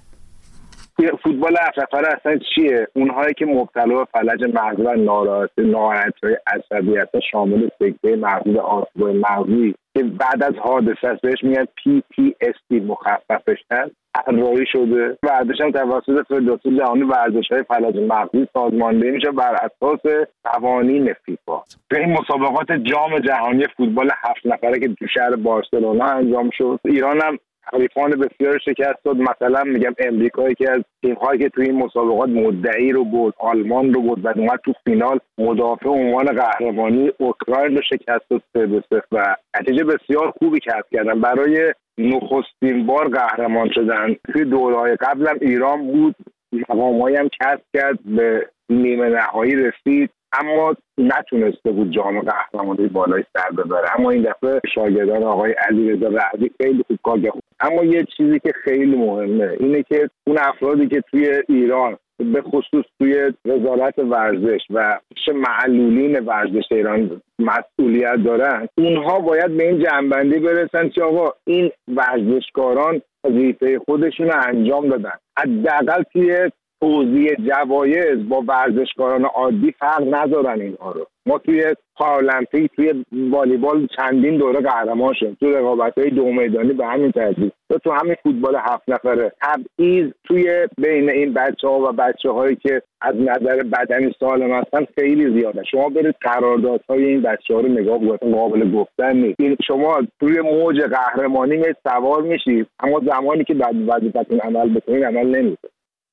فوتبال 7 نفره اصلا چیه؟ اونهایی که مبتلا به فلج مغزی و ناراحتی‌های عصبی هستن، شامل سکته مغزی و آسیب‌های مغزی که بعد از حادثه است بهش میگن PTSD مخففش هست، طراحی شده. ورزش هم توسط فدراسیون جهانی ورزش‌های فلج مغزی سازماندهی میشه بر اساس قوانین فیفا. به این مسابقات جام جهانی فوتبال 7 نفره که تو شهر بارسلونا انجام شد، ایران هم حریفان بسیار شکست داد. مثلا میگم امریکایی که از تیم‌هایی که توی این مسابقات مدعی رو برد، آلمان رو برد و اومد تو فینال مدافع عنوان قهرمانی اوکراین رو شکست داد 3-0 و نتیجه بسیار خوبی کسب کردن. برای نخستین بار قهرمان شدن. توی دوره‌های قبل هم ایران بود، مقام‌هایی هم کسب کرد، به نیمه نهایی رسید. اما نتونسته بود جام قهرمانی بالای سر ببره. اما این دفعه شاگردان آقای علیرضا رعدی خیلی خوب کار کردن. اما یه چیزی که خیلی مهمه اینه که اون افرادی که توی ایران به خصوص توی وزارت ورزش و معلولین ورزش ایران مسئولیت دارن، اونها باید به این جنبندی برسن که آقا این ورزشکاران وظیفه خودشون رو انجام دادن، حداقل توی توزیع جوایز با ورزشکاران عادی فرق نذارن اینها رو. ما توی پارالمپیک توی والیبال چندین دوره قهرمان شدیم، تو رقابت‌های دو میدانی به همین ترتیب، تو همین فوتبال 7 نفره. تبعیض توی بین این بچه‌ها و بچه‌هایی که از نظر بدنی سالم هستن خیلی زیاده. شما برید قراردادهای این بچه‌ها رو نگاه کنید، قابل گفتن نیست. شما توی موج قهرمانی سوار میشید، اما زمانی که بعد وظیفتون عمل بکنید عمل نمی‌کنید.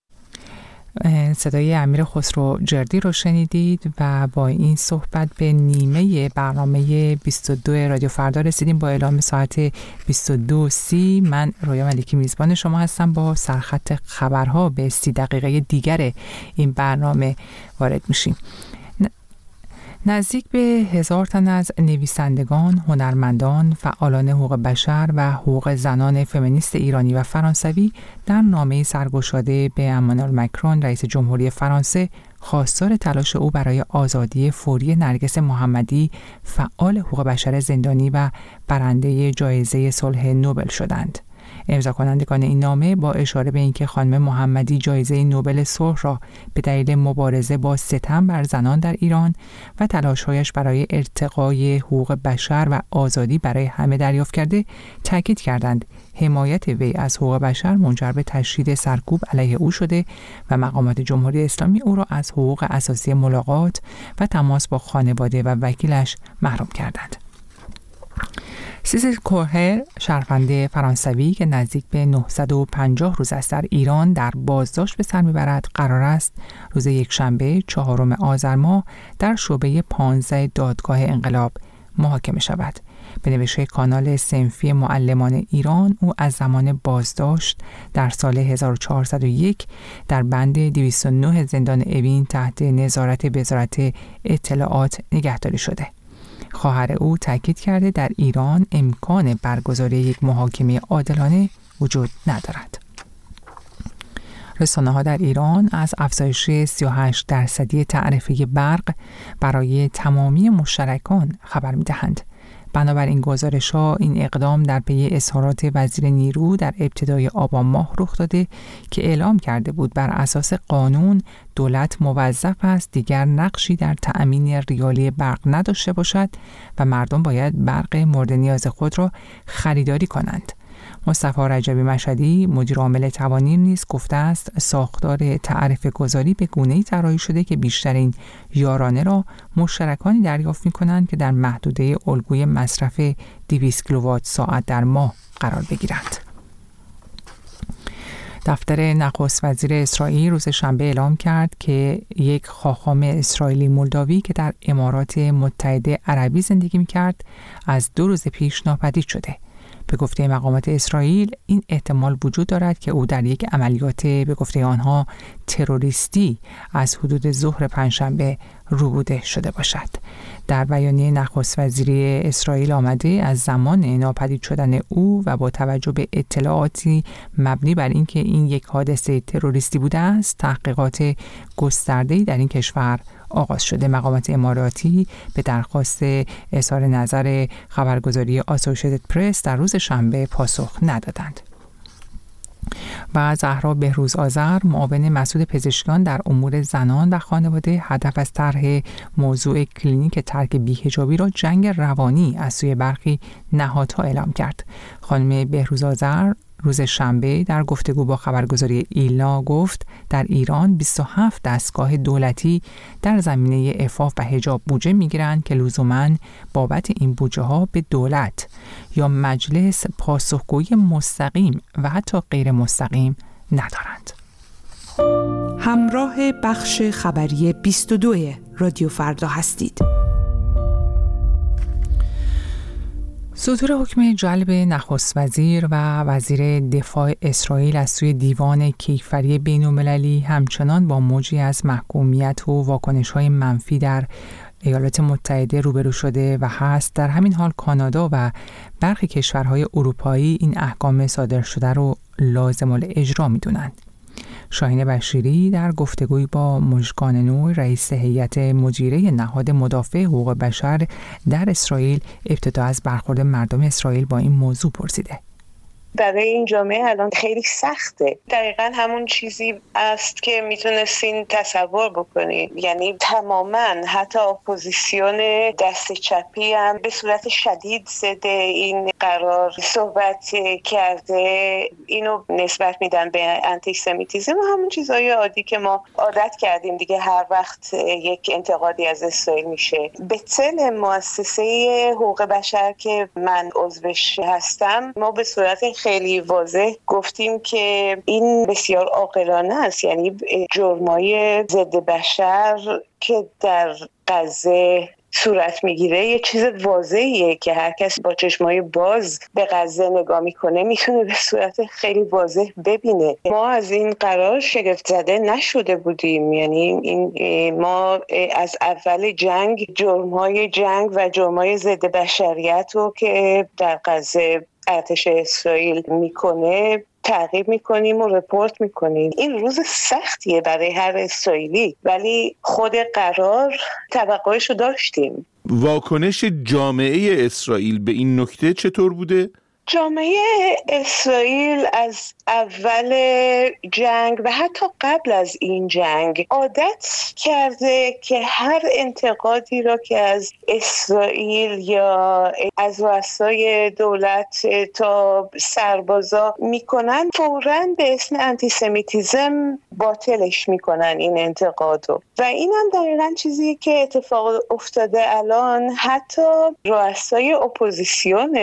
صدای امیر خسرو جردی رو شنیدید و با این صحبت به نیمه برنامه 22 رادیو فردا رسیدیم. با اعلام ساعت 22:30 من رویا ملیکی میزبان شما هستم. با سرخط خبرها به 30 دقیقه دیگر این برنامه وارد میشیم. نزدیک به 1000 تن از نویسندگان، هنرمندان، فعالان حقوق بشر و حقوق زنان فمینیست ایرانی و فرانسوی در نامه‌ای سرگشاده به امانوئل مکرون رئیس جمهوری فرانسه خواستار تلاش او برای آزادی فوری نرگس محمدی، فعال حقوق بشر زندانی و برنده جایزه صلح نوبل شدند. امضا کنندگان این نامه با اشاره به اینکه خانم محمدی جایزه نوبل صلح را به دلیل مبارزه با ستم بر زنان در ایران و تلاش‌هایش برای ارتقای حقوق بشر و آزادی برای همه دریافت کرده، تاکید کردند حمایت وی از حقوق بشر منجر به تشدید سرکوب علیه او شده و مقامات جمهوری اسلامی او را از حقوق اساسی ملاقات و تماس با خانواده و وکیلش محروم کردند. سیسیل کوهر، شهرونده فرانسوی که نزدیک به 950 روز است در ایران در بازداشت به سر میبرد، قرار است روز یکشنبه 4 آذر ماه در شعبه 15 دادگاه انقلاب محاکمه شود. به نوشته کانال صنفی معلمان ایران، او از زمان بازداشت در سال 1401 در بند 209 زندان اوین تحت نظارت وزارت اطلاعات نگهداری شده. خواهر او تاکید کرده در ایران امکان برگزاری یک محاکمه عادلانه وجود ندارد. رسانه‌ها در ایران از افزایش 38% تعرفه برق برای تمامی مشترکان خبر می‌دهند. بنابراین گزارش‌ها این اقدام در پی اظهارات وزیر نیرو در ابتدای آبان ماه رخ داده که اعلام کرده بود بر اساس قانون دولت موظف است دیگر نقشی در تأمین ریالی برق نداشته باشد و مردم باید برق مورد نیاز خود را خریداری کنند. مصطفی رجبی مشهدی، مدیر عامل توانیر نیز گفته است ساختار تعرفه گذاری به گونه‌ای طراحی شده که بیشترین یارانه را مشترکانی دریافت می‌کنند که در محدوده الگوی مصرف 200 کیلووات ساعت در ماه قرار بگیرند. دفتر نخست وزیر اسرائیل روز شنبه اعلام کرد که یک خاخام اسرائیلی مولداوی که در امارات متحده عربی زندگی می‌کرد از 2 روز پیش ناپدید شده. به گفته مقامات اسرائیل این احتمال وجود دارد که او در یک عملیات به گفته آنها تروریستی از حدود ظهر پنجشنبه روبوده شده باشد. در بیانیه نخست وزیری اسرائیل آمده از زمان ناپدید شدن او و با توجه به اطلاعاتی مبنی بر اینکه این یک حادثه تروریستی بوده است، تحقیقات گسترده‌ای در این کشور آغاز شده. مقامات اماراتی به درخواست اظهار نظر خبرگزاری آسوشیتد پرس در روز شنبه پاسخ ندادند. و زهرا بهروز آذر، معاون مسئول پزشکان در امور زنان و خانواده، هدف از طرح موضوع کلینیک ترک بی‌حجابی را جنگ روانی از سوی برخی نهادها اعلام کرد. خانم بهروز آذر روز شنبه در گفتگو با خبرگزاری ایلنا گفت در ایران 27 دستگاه دولتی در زمینه عفاف و حجاب بودجه میگیرند که لزوماً بابت این بودجه ها به دولت یا مجلس پاسخگویی مستقیم و حتی غیر مستقیم ندارند. همراه بخش خبری 22 رادیو فردا هستید. صدور حکم جلب نخست وزیر و وزیر دفاع اسرائیل از سوی دیوان کیفری بین‌المللی همچنان با موجی از محکومیت و واکنش‌های منفی در ایالات متحده روبرو شده و هست. در همین حال کانادا و برخی کشورهای اروپایی این احکام صادر شده رو لازم الاجرا می‌دونند. شاهین بشیری در گفتگوی با مژگان نور رئیس هیئت مدیره نهاد مدافع حقوق بشر در اسرائیل ابتدا از برخورد مردم اسرائیل با این موضوع پرسیده. برای این جامعه الان خیلی سخته. دقیقاً همون چیزی است که میتونستین تصور بکنید. یعنی تماماً حتی اپوزیسیون دست چپی هم به صورت شدید ضد این قرار صحبت کرده. اینو نسبت میدن به آنتیسمیتیسم و همون چیزهای عادی که ما عادت کردیم دیگه. هر وقت یک انتقادی از اسرائیل میشه به طل مؤسسه حقوق بشر که من عضوش هستم، ما به صورت خیلی واضح گفتیم که این بسیار عاقلانه است. یعنی جرمای ضد بشر که در غزه صورت میگیره یه چیز واضحیه که هر کس با چشمای باز به غزه نگاه میکنه میتونه به صورت خیلی واضح ببینه. ما از این قرار شگفت زده نشده بودیم. یعنی ما از اول جنگ جرمای جنگ و جرمای ضد بشریت رو که در غزه ارتش اسرائیل میکنه تعقیب میکنیم و رپورت میکنیم. این روز سختیه برای هر اسرائیلی، ولی خود قرار توقعش رو داشتیم. واکنش جامعه اسرائیل به این نکته چطور بوده؟ جامعه اسرائیل از اول جنگ و حتی قبل از این جنگ عادت کرده که هر انتقادی را که از اسرائیل یا از رؤسای دولت تا سربازا میکنن فوراً به اسم آنتیسمیتیسم باطلش میکنن این انتقادو. و این هم دقیقاً چیزی که اتفاق افتاده الان. حتی رؤسای اپوزیسیون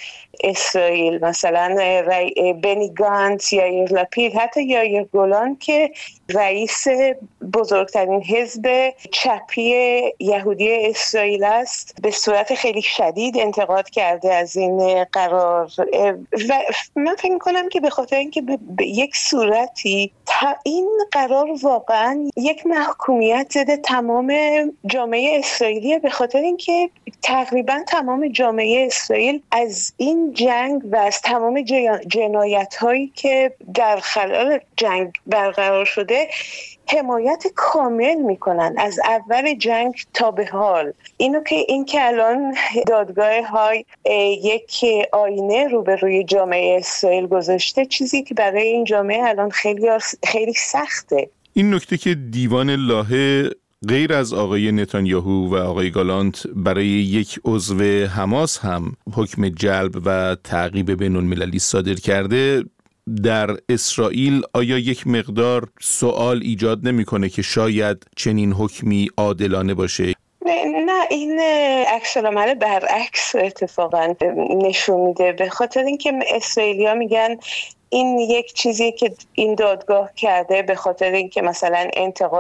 اسرائیل مثلا بنی گانتز یا یائیر لپید، حتی یائیر گولان که رئیس بزرگترین حزب چپی یهودی اسرائیل است، به صورت خیلی شدید انتقاد کرده از این قرار. و من فکر می‌کنم که به خاطر اینکه به یک صورتی این قرار واقعا یک محکومیت ضد تمام جامعه اسرائیلیه، به خاطر اینکه تقریبا تمام جامعه اسرائیل از این جنگ و از تمام جنایت‌هایی که در خلال جنگ برقرار شده حمایت کامل میکنن از اول جنگ تا به حال. این که الان دادگاه های یک آینه روبروی جامعه اسرائیل گذاشته، چیزی که برای این جامعه الان خیلی سخته. این نکته که دیوان لاهه غیر از آقای نتانیاهو و آقای گالانت برای یک عضو حماس هم حکم جلب و تعقیب بین‌المللی صادر کرده، در اسرائیل آیا یک مقدار سوال ایجاد نمی‌کنه که شاید چنین حکمی عادلانه باشه؟ نه، این عکس العمل برعکس اتفاقا نشون میده، به خاطر اینکه اسرائیلی‌ها میگن این یک چیزی که این دادگاه کرده به خاطر اینکه مثلا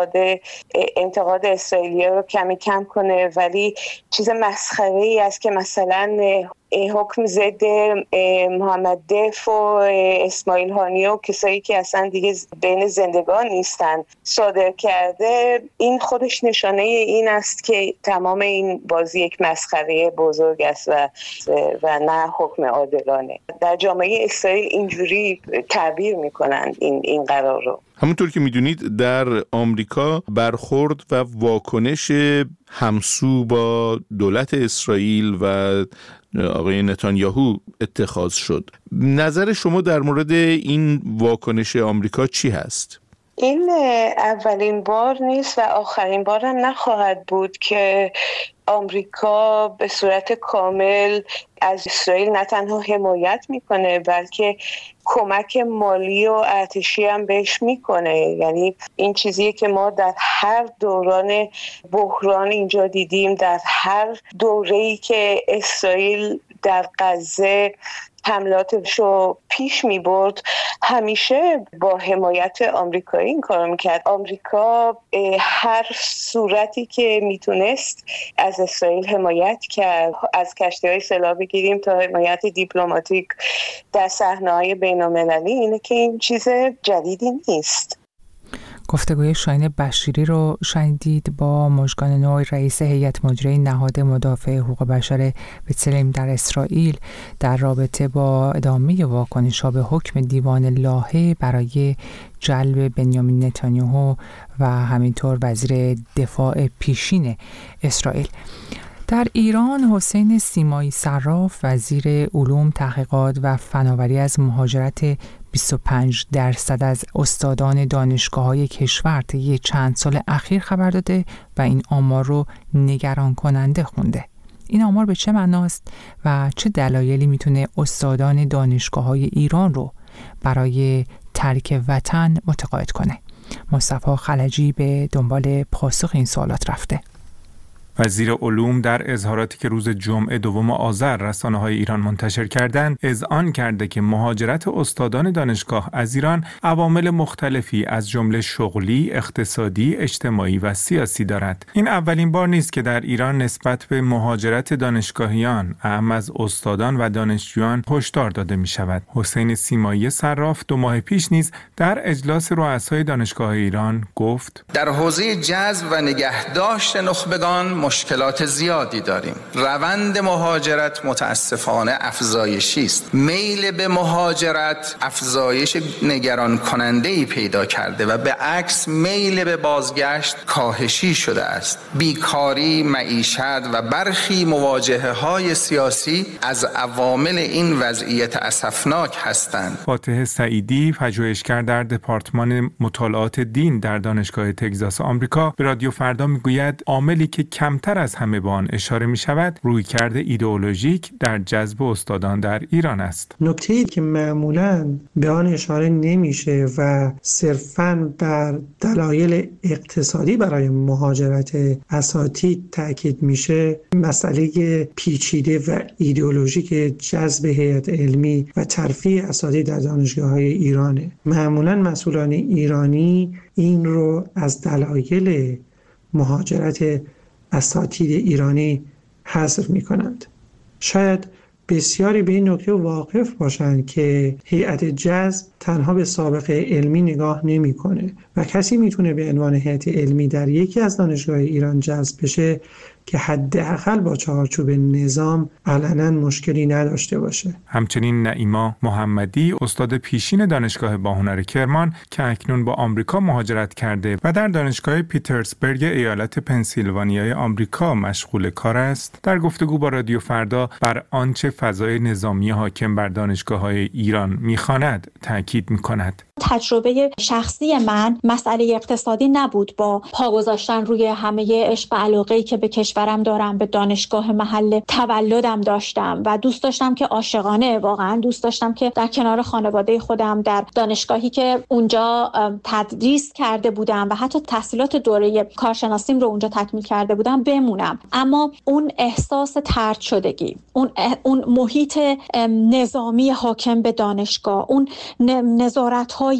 انتقاد اسرائیلی‌ها رو کم کنه، ولی چیز مسخره‌ای است که مثلا حکم ضد محمد دف و اسماعیل هانیه و کسایی که اصلا دیگه بین زندگان نیستن صادر کرده. این خودش نشانه این است که تمام این بازی یک مسخره بزرگ است و نه حکم عادلانه. در جامعه اسرائیل اینجوری تعبیر میکنن این قرار رو. همونطور که میدونید در آمریکا برخورد و واکنش همسو با دولت اسرائیل و آقای نتانیاهو اتخاذ شد. نظر شما در مورد این واکنش آمریکا چی هست؟ این اولین بار نیست و آخرین بار هم نخواهد بود که آمریکا به صورت کامل از اسرائیل نه تنها حمایت میکنه بلکه کمک مالی و ارتشی هم بهش میکنه. یعنی این چیزیه که ما در هر دوران بحران اینجا دیدیم، در هر دوره‌ای که اسرائیل در غزه حملاتش رو پیش می برد همیشه با حمایت آمریکایی این کار میکرد. آمریکا هر صورتی که میتونست از اسرائیل حمایت کرد، از کشتی‌های سلاح بگیریم تا حمایت دیپلماتیک در صحنه‌های بین‌المللی. اینه که این چیز جدیدی نیست. گفتگوی شاهین بشیری رو شنیدید با مژگان نوی، رئیس هیئت مدیره نهاد مدافع حقوق بشر بتلهیم در اسرائیل، در رابطه با ادامه واکنش‌ها به حکم دیوان لاهه برای جلب بنیامین نتانیاهو و همینطور وزیر دفاع پیشین اسرائیل. در ایران حسین سیمایی صراف، وزیر علوم، تحقیقات و فناوری، از مهاجرت 25% از استادان دانشگاه‌های کشور طی چند سال اخیر خبر داده و این آمار رو نگران کننده خونده. این آمار به چه معناست و چه دلایلی میتونه استادان دانشگاه‌های ایران رو برای ترک وطن متقاعد کنه؟ مصطفی خلجی به دنبال پاسخ این سوالات رفته. وزیر علوم در اظهاراتی که روز جمعه 2 آذر رسانه‌های ایران منتشر کردند، اذعان کرده که مهاجرت استادان دانشگاه از ایران عوامل مختلفی از جمله شغلی، اقتصادی، اجتماعی و سیاسی دارد. این اولین بار نیست که در ایران نسبت به مهاجرت دانشگاهیان، اهم از استادان و دانشجویان، هشدار داده می‌شود. حسین سیمایی صراف 2 ماه پیش نیز در اجلاس رؤسای دانشگاه ایران گفت: در حوزه جذب و نگهداشت نخبگان مشکلات زیادی داریم. روند مهاجرت متاسفانه افزایشی است. میل به مهاجرت افزایش نگران کننده‌ای پیدا کرده و به عکس میل به بازگشت کاهشی شده است. بیکاری، معیشت و برخی مواجهه‌های سیاسی از عوامل این وضعیت اسفناک هستند. فاتح سعیدی، پژوهشگر در دپارتمان مطالعات دین در دانشگاه تگزاس آمریکا، به رادیو فردا میگوید عاملی که کمتر از همه به آن اشاره می شود رویکرد ایدئولوژیک در جذب استادان در ایران است. نکته‌ای که معمولاً به آن اشاره نمیشه و صرفاً بر دلایل اقتصادی برای مهاجرت اساتید تاکید میشه، مسئله پیچیده و ایدئولوژیک جذب هیئت علمی و ترفیع اساتید در دانشگاه‌های ایرانه. معمولاً مسئولان ایرانی این رو از دلایل مهاجرت اساتید ایرانی حذف می کنند. شاید بسیاری به این نکته واقف باشند که هیئت جذب تنها به سابقه علمی نگاه نمی کنه و کسی میتونه به عنوان هیئت علمی در یکی از دانشگاه ایران جذب بشه که حداقل با چارچوب نظام علنا مشکلی نداشته باشه. همچنین نعیما محمدی، استاد پیشین دانشگاه باهنر کرمان که اکنون با آمریکا مهاجرت کرده و در دانشگاه پیترزبورگ ایالت پنسیلوانیای آمریکا مشغول کار است، در گفتگو با رادیو فردا بر آنچه فضای نظامی حاکم بر دانشگاه‌های ایران می‌خواند تاکید می‌کند. تجربه شخصی من مسئله اقتصادی نبود، با پا گذاشتن روی همه عشق و علاقه‌ای که به کشورم دارم، به دانشگاه محل تولدم داشتم و دوست داشتم که عاشقانه، واقعا دوست داشتم که در کنار خانواده خودم در دانشگاهی که اونجا تدریس کرده بودم و حتی تحصیلات دوره کارشناسیم رو اونجا تکمیل کرده بودم بمونم. اما اون احساس طرد شدگی، اون محیط نظامی حاکم به دانشگاه، اون نظارت‌های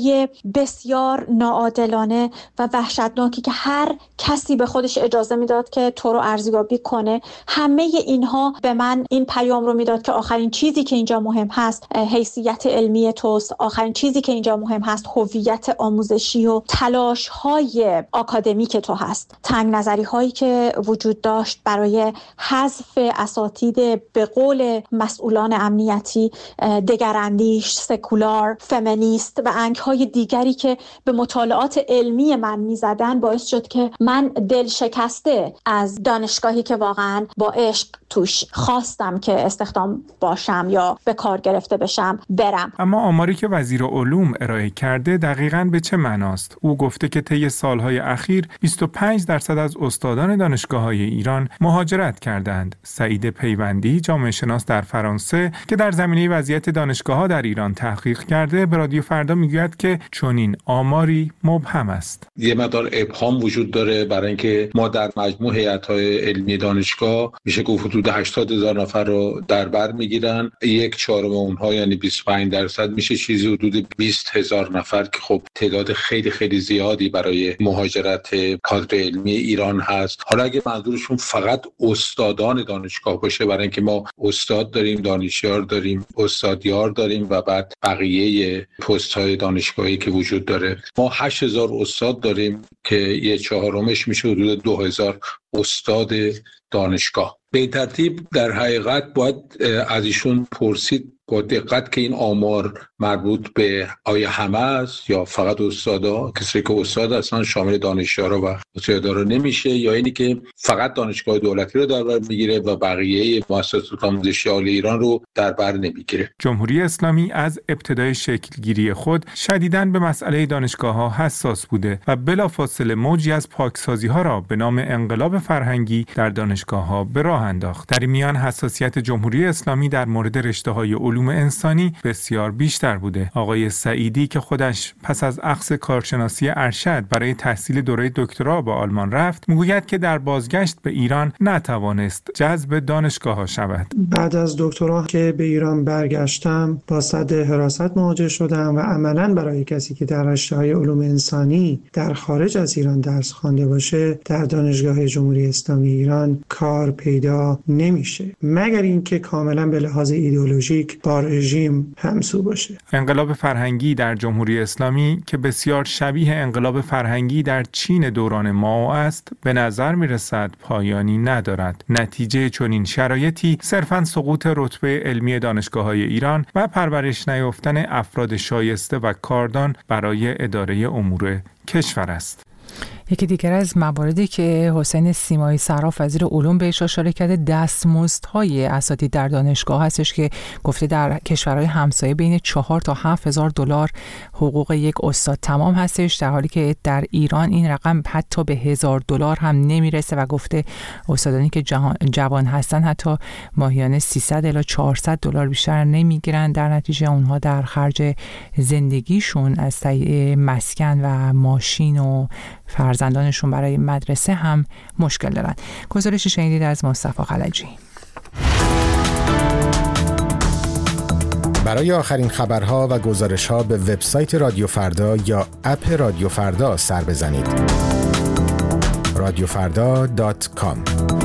بسیار ناعادلانه و وحشتناکی که هر کسی به خودش اجازه میداد که تو رو ارزیابی کنه، همه اینها به من این پیام رو میداد که آخرین چیزی که اینجا مهم هست حیثیت علمی توست، آخرین چیزی که اینجا مهم هست هویت آموزشی و تلاش‌های آکادمیک تو هست. تنگ نظری هایی که وجود داشت برای حذف اساتید به قول مسئولان امنیتی دگراندیش، سکولار، فمینیست و های دیگری که به مطالعات علمی من میزدن باعث شد که من دل شکسته از دانشگاهی که واقعا با عشق توش خواستم که استخدام باشم یا به کار گرفته بشم برم. اما آماری که وزیر علوم ارائه کرده دقیقاً به چه معناست؟ او گفته که طی سالهای اخیر 25% از استادان دانشگاه‌های ایران مهاجرت کردند. سعید پیوندی، جامعه شناس در فرانسه که در زمینه وضعیت دانشگاه‌ها در ایران تحقیق کرده، به رادیو فردا میگوید که چنین آماری مبهم است. یه مقدار ابهام وجود داره برای اینکه ما در مجموع هیئت‌های علمی دانشگاه میشه گفت حدود 80,000 نفر رو در بر میگیرن. 1/4 اونها یعنی 25% میشه چیزی حدود 20,000 نفر که خب تعداد خیلی خیلی زیادی برای مهاجرت کادر علمی ایران هست. حالا اگه منظورشون فقط استادان دانشگاه باشه، برای اینکه ما استاد داریم، دانشیار داریم، استادیار داریم و بعد بقیه پست‌های دانشگاهی که وجود داره، ما 8,000 استاد داریم که 1/4 میشه حدود 2,000 استاد دانشگاه. به این ترتیب در حقیقت باید از ایشون پرسید با دقت که این آمار مربوط به آیا همه است یا فقط استادا، کسی که استاد اصلا شامل دانشیارا و استادارا نمیشه، یا اینی که فقط دانشگاه دولتی رو در بر میگیره و بقیه مؤسسات آموزشی عالی ایران رو در بر نمیگیره. جمهوری اسلامی از ابتدای شکلگیری خود شدیداً به مسئله دانشگاه‌ها حساس بوده و بلافاصله موجی از پاکسازی‌ها را به نام انقلاب فرهنگی در دانشگاه‌ها به راه انداخت. در این میان حساسیت جمهوری اسلامی در مورد رشته‌های علوم انسانی بسیار بیشتر بوده. آقای سعیدی که خودش پس از اخذ کارشناسی ارشد برای تحصیل دوره دکترا به آلمان رفت، میگوید که در بازگشت به ایران نتوانست جذب دانشگاه‌ها شود. بعد از دکترا که به ایران برگشتم با صد حراست مواجه شدم و عملاً برای کسی که در رشته‌های علوم انسانی در خارج از ایران درس خوانده باشه در دانشگاه جمهوری اسلامی ایران کار پیدا نمیشه، مگر اینکه کاملاً به لحاظ ایدئولوژیک با رژیم همسو باشه. انقلاب فرهنگی در جمهوری اسلامی که بسیار شبیه انقلاب فرهنگی در چین دوران مائو است، به نظر میرسد پایانی ندارد. نتیجه چنین شرایطی صرفاً سقوط رتبه علمی دانشگاه‌های ایران و پرورش نیافتن افراد شایسته و کاردان برای اداره امور کشور است. یکی دیگر از مواردی که حسین سیمایی صراف وزیر علوم بهش اشاره کرده دستمزدهای اساتید در دانشگاه هستش که گفته در کشورهای همسایه بین 4 تا 7,000 دلار حقوق یک استاد تمام هستش، در حالی که در ایران این رقم حتی به 1,000 دلار هم نمیرسه و گفته استادانی که جوان هستن حتی ماهیانه 300 الی 400 دلار بیشتر نمیگیرن. در نتیجه اونها در خرج زندگیشون از تهیه مسکن و ماشین و فرزندانشون برای مدرسه هم مشکل دارن. گزارشی شنیدید از مصطفی خلجی. برای آخرین خبرها و گزارش‌ها به وبسایت رادیو فردا یا اپ رادیو فردا سر بزنید. radiofarda.com.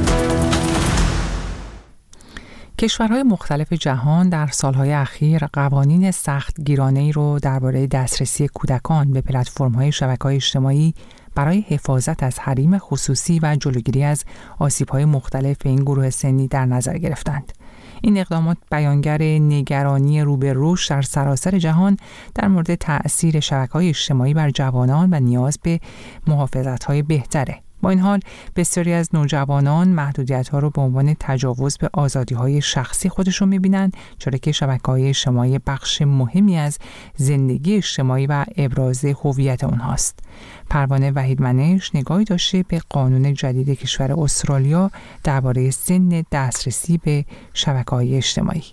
کشورهای مختلف جهان در سالهای اخیر قوانین سختگیرانه‌ای رو درباره دسترسی کودکان به پلتفرم‌های شبکه‌های اجتماعی برای حفاظت از حریم خصوصی و جلوگیری از آسیب‌های مختلف این گروه سنی در نظر گرفتند. این اقدامات بیانگر نگرانی رو به رشد در سراسر جهان در مورد تأثیر شبکه‌های اجتماعی بر جوانان و نیاز به محافظت‌های بهتره. با این حال بسیاری از نوجوانان محدودیت‌ها رو به عنوان تجاوز به آزادی‌های شخصی خودشون می‌بینن، چرا که شبکه‌های اجتماعی بخش مهمی از زندگی اجتماعی و ابراز هویت اونهاست. پروانه وحیدمنش نگاهی داشته به قانون جدید کشور استرالیا درباره سن دسترسی به شبکه‌های اجتماعی.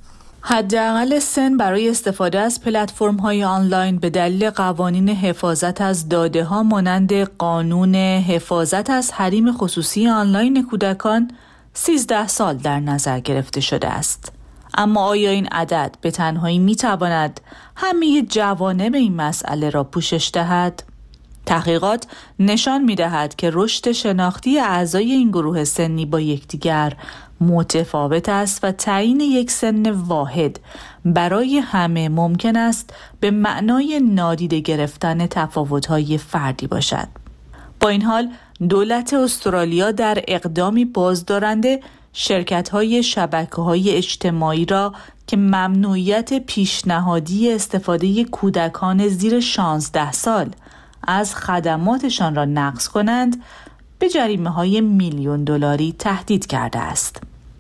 حداقل سن برای استفاده از پلتفرم‌های آنلاین به دلیل قوانین حفاظت از داده‌ها مانند قانون حفاظت از حریم خصوصی آنلاین کودکان 13 سال در نظر گرفته شده است. اما آیا این عدد به تنهایی می‌تواند همه جوانب این مسئله را پوشش دهد؟ تحقیقات نشان می‌دهد که رشد شناختی اعضای این گروه سنی با یکدیگر متفاوت است و تعیین یک سن واحد برای همه ممکن است به معنای نادیده گرفتن تفاوت‌های فردی باشد. با این حال دولت استرالیا در اقدامی بازدارنده شرکت‌های شبکه‌های اجتماعی را که ممنوعیت پیشنهادی استفاده کودکان زیر 16 سال از خدماتشان را نقض کنند به جریمه‌های میلیون دلاری تهدید کرده است.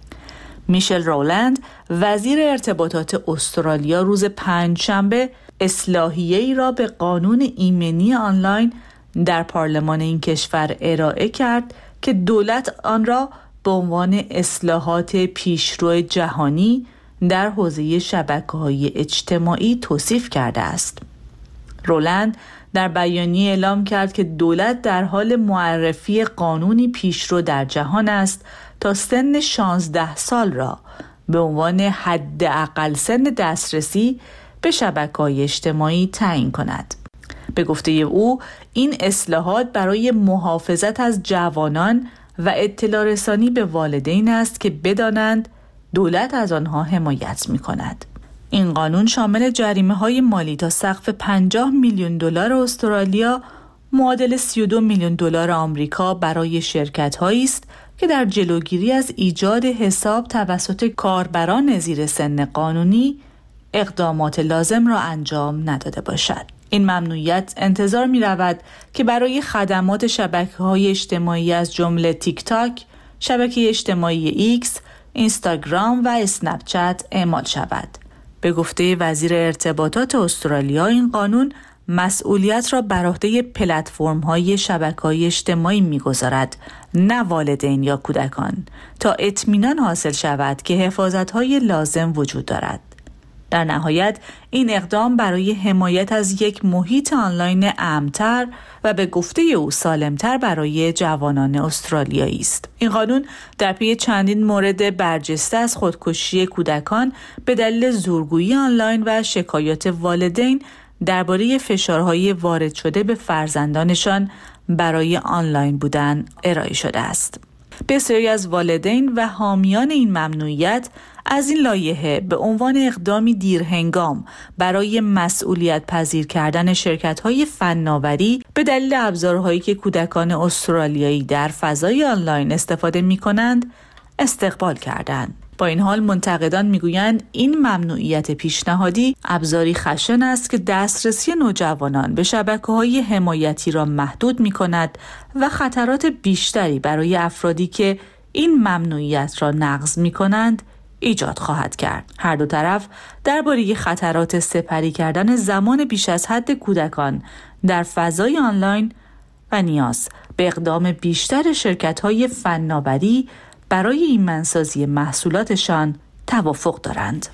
میشل رولند وزیر ارتباطات استرالیا روز پنجشنبه اصلاحیه‌ای را به قانون ایمنی آنلاین در پارلمان این کشور ارائه کرد که دولت آن را به عنوان اصلاحات پیشرو جهانی در حوزه شبکه‌های اجتماعی توصیف کرده است. رولند در بیانیه اعلام کرد که دولت در حال معرفی قانونی پیشرو در جهان است تا سن 16 سال را به عنوان حداقل سن دسترسی به شبکه‌های اجتماعی تعیین کند. به گفته او این اصلاحات برای محافظت از جوانان و اطلاع رسانی به والدین است که بدانند دولت از آنها حمایت می‌کند. این قانون شامل جریمه‌های مالی تا سقف 50 میلیون دلار استرالیا معادل 32 میلیون دلار آمریکا برای شرکت‌هایی است که در جلوگیری از ایجاد حساب توسط کاربران زیر سن قانونی اقدامات لازم را انجام نداده باشد. این ممنوعیت انتظار می رود که برای خدمات شبکه‌های اجتماعی از جمله تیک تاک، شبکه اجتماعی ایکس، اینستاگرام و اسنپ چت اعمال شود. به گفته وزیر ارتباطات استرالیا این قانون مسئولیت را بر عهده پلتفرم‌های شبکه‌های اجتماعی می‌گذارد، نه والدین یا کودکان، تا اطمینان حاصل شود که حفاظت‌های لازم وجود دارد. در نهایت این اقدام برای حمایت از یک محیط آنلاین امن‌تر و به گفته او سالم‌تر برای جوانان استرالیایی است. این قانون در پی چندین مورد برجسته از خودکشی کودکان به دلیل زورگویی آنلاین و شکایات والدین درباره فشارهای وارد شده به فرزندانشان برای آنلاین بودن ارائه شده است. بسیاری از والدین و حامیان این ممنوعیت از این لایحه به عنوان اقدامی دیرهنگام برای مسئولیت پذیر کردن شرکت‌های فناوری به دلیل ابزارهایی که کودکان استرالیایی در فضای آنلاین استفاده می‌کنند استقبال کردند. با این حال منتقدان میگویند این ممنوعیت پیشنهادی ابزاری خشن است که دسترسی نوجوانان به شبکه‌های حمایتی را محدود می‌کند و خطرات بیشتری برای افرادی که این ممنوعیت را نقض می‌کنند ایجاد خواهد کرد. هر دو طرف درباره خطرات سپری کردن زمان بیش از حد کودکان در فضای آنلاین و نیاز به اقدام بیشتر شرکت‌های فناوری برای ایمنسازی محصولاتشان توافق دارند.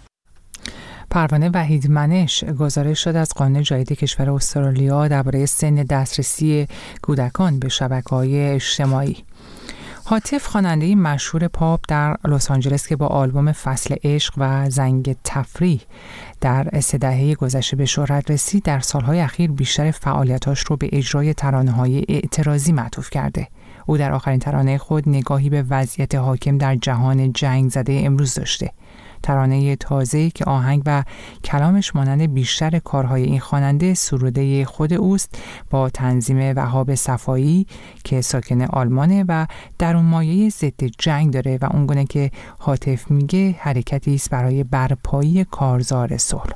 پروانه وحیدمنش گزارش شد از قانون جدید کشور استرالیا درباره سن دسترسی کودکان به شبکه‌های اجتماعی. هاتف خواننده مشهور پاپ در لس آنجلس که با آلبوم فصل عشق و زنگ تفریح در 3 دهه گذشته به شهرت رسید، در سالهای اخیر بیشتر فعالیتاش رو به اجرای ترانه‌های اعتراضی معطوف کرده. او در آخرین ترانه خود نگاهی به وضعیت حاکم در جهان جنگ زده امروز داشته. ترانه تازه‌ای که آهنگ و کلامش مانند بیشتر کارهای این خواننده سروده خود اوست، با تنظیم وهاب صفایی که ساکن آلمانه و درون مایه ضد جنگ داره و اونگونه که هاتف میگه حرکتی است برای برپایی کارزار صلح.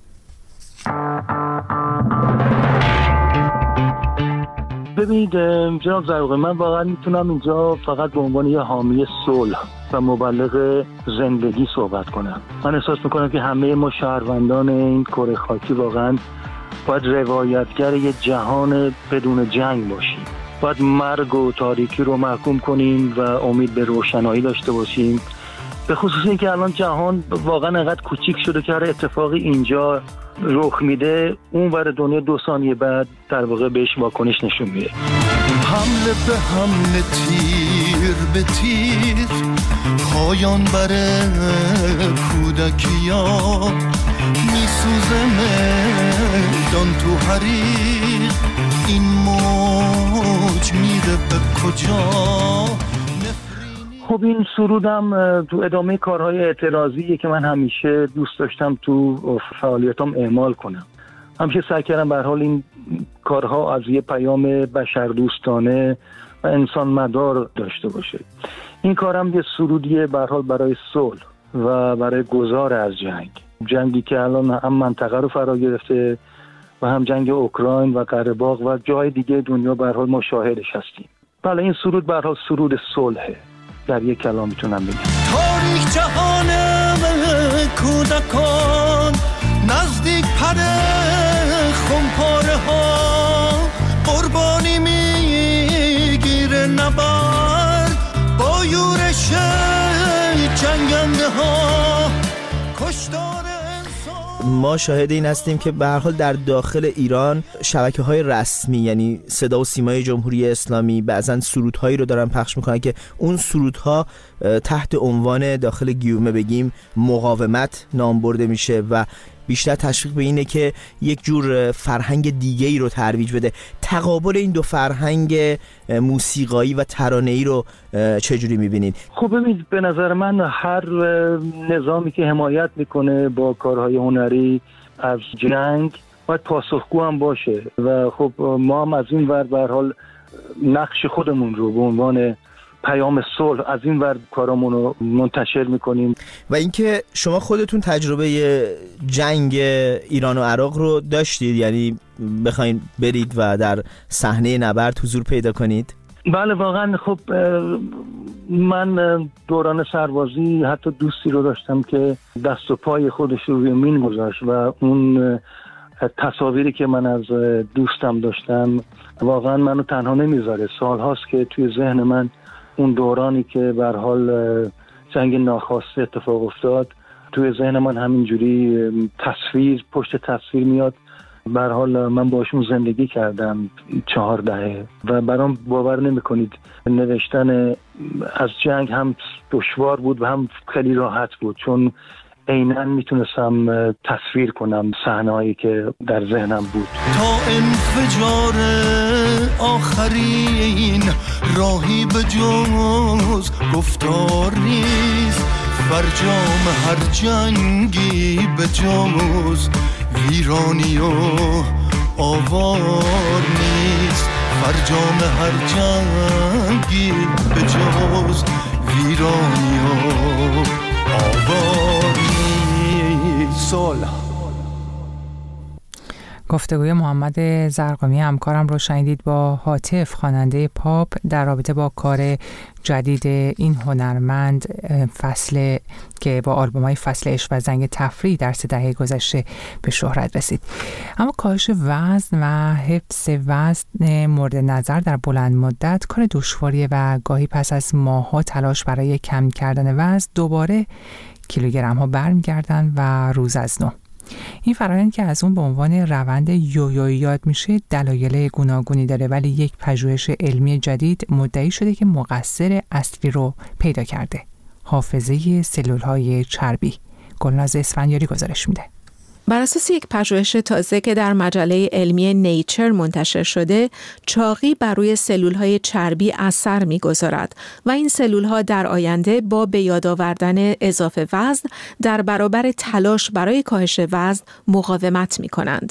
ببینید جناب زرقی، من واقعا میتونم اینجا فقط به عنوان یه حامی صلح و مبلغ زندگی صحبت کنم. من احساس میکنم که همه ما شهروندان این کره خاکی واقعا باید روایتگر یه جهان بدون جنگ باشیم. باید مرگ و تاریکی رو محکوم کنیم و امید به روشنایی داشته باشیم، به خصوص اینکه الان جهان واقعا انقدر کوچیک شده که هر اتفاقی اینجا رخ میده اون ور دنیا 2 ثانیه بعد در واقع بهش واکنش نشون میده. حمله به حمله، تیر به تیر، پایان بر کودکیا، میسوزه میدان تو حریق، این موج میره به کجا؟ خب این سرودم تو ادامه کارهای اعتراضیه که من همیشه دوست داشتم تو فعالیتام اعمال کنم. همیشه سعی کردم به هر حال این کارها از یه پیام بشردوستانه و انسان مدار داشته باشه. این کارم یه سرودیه به هر حال برای صلح و برای گذار از جنگی که الان هم منطقه رو فرا گرفته و هم جنگ اوکراین و قره باغ و جای دیگه دنیا به هر حال ما شاهدش هستیم. بله این سرود به هر حال سرود صلحه. در یک کلام میتونم بگم تاریخ جهان کودکان، نزدیک پره خمپاره ها، قربانی میگیره نبرد با یورش جنگنده ها. ما شاهد این هستیم که به هر حال در داخل ایران شبکه‌های رسمی یعنی صدا و سیمای جمهوری اسلامی بعضن سرودهایی رو دارن پخش میکنن که اون سرودها تحت عنوان داخل گیومه بگیم مقاومت نام برده میشه و بیشتر تشویق به اینه که یک جور فرهنگ دیگه‌ای رو ترویج بده. تقابل این دو فرهنگ موسیقایی و ترانه‌ای رو چجوری می‌بینید؟ خب ببینید، به نظر من هر نظامی که حمایت میکنه با کارهای هنری از جنگ باید پاسخگو هم باشه و خب ما هم از این ور به هر حال نقش خودمون رو به عنوان پیام صلح از این ور کارامون رو منتشر میکنیم. و اینکه شما خودتون تجربه جنگ ایران و عراق رو داشتید، یعنی بخواید برید و در صحنه نبرد حضور پیدا کنید؟ بله واقعا. خب من دوران سربازی حتی دوستی رو داشتم که دست و پای خودش رو روی مین گذاشت و اون تصاویری که من از دوستم داشتم واقعا منو تنها نمیذاره. سال هاست که توی ذهن من اون دورانی که به هر حال جنگ ناخواسته اتفاق افتاد توی ذهن من همینجوری تصویر پشت تصویر میاد. به هر حال من باشون زندگی کردم 4 دهه و برام باور نمی‌کنید نوشتن از جنگ هم دشوار بود و هم خیلی راحت بود، چون عیناً میتونستم تصویر کنم صحنه‌هایی که در ذهنم بود. تا انفجار آخرین راهی به جز گفتار نیست، فرجام هر جنگی به جز ویرانی و آوار نیست، فرجام هر جنگی به جز ویرانی و آوار نیست. صلح. گفتگوی محمد زرقامی همکارم رو شنیدید با هاتف، خواننده پاپ، در رابطه با کار جدید این هنرمند فصل که با آلبوم‌های فصل عشق و زنگ تفریح در 3 دهه گذشته به شهرت رسید. اما کاهش وزن و حفظ وزن مورد نظر در بلند مدت کار دشواریه و گاهی پس از ماه‌ها تلاش برای کم کردن وزن دوباره کیلوگرم‌ها برمیگردن و روز از نو. این فرآیند که از اون به عنوان روند یویویی یاد میشه دلایل گوناگونی داره، ولی یک پژوهش علمی جدید مدعی شده که مقصر اصلی رو پیدا کرده: حافظه سلول‌های چربی. گلناز اسفندیاری گزارش میده. بر اساس یک پژوهش تازه که در مجله علمی نیچر منتشر شده، چاقی بر روی سلول‌های چربی اثر می‌گذارد و این سلول‌ها در آینده با به یاد آوردن اضافه وزن در برابر تلاش برای کاهش وزن مقاومت می‌کنند.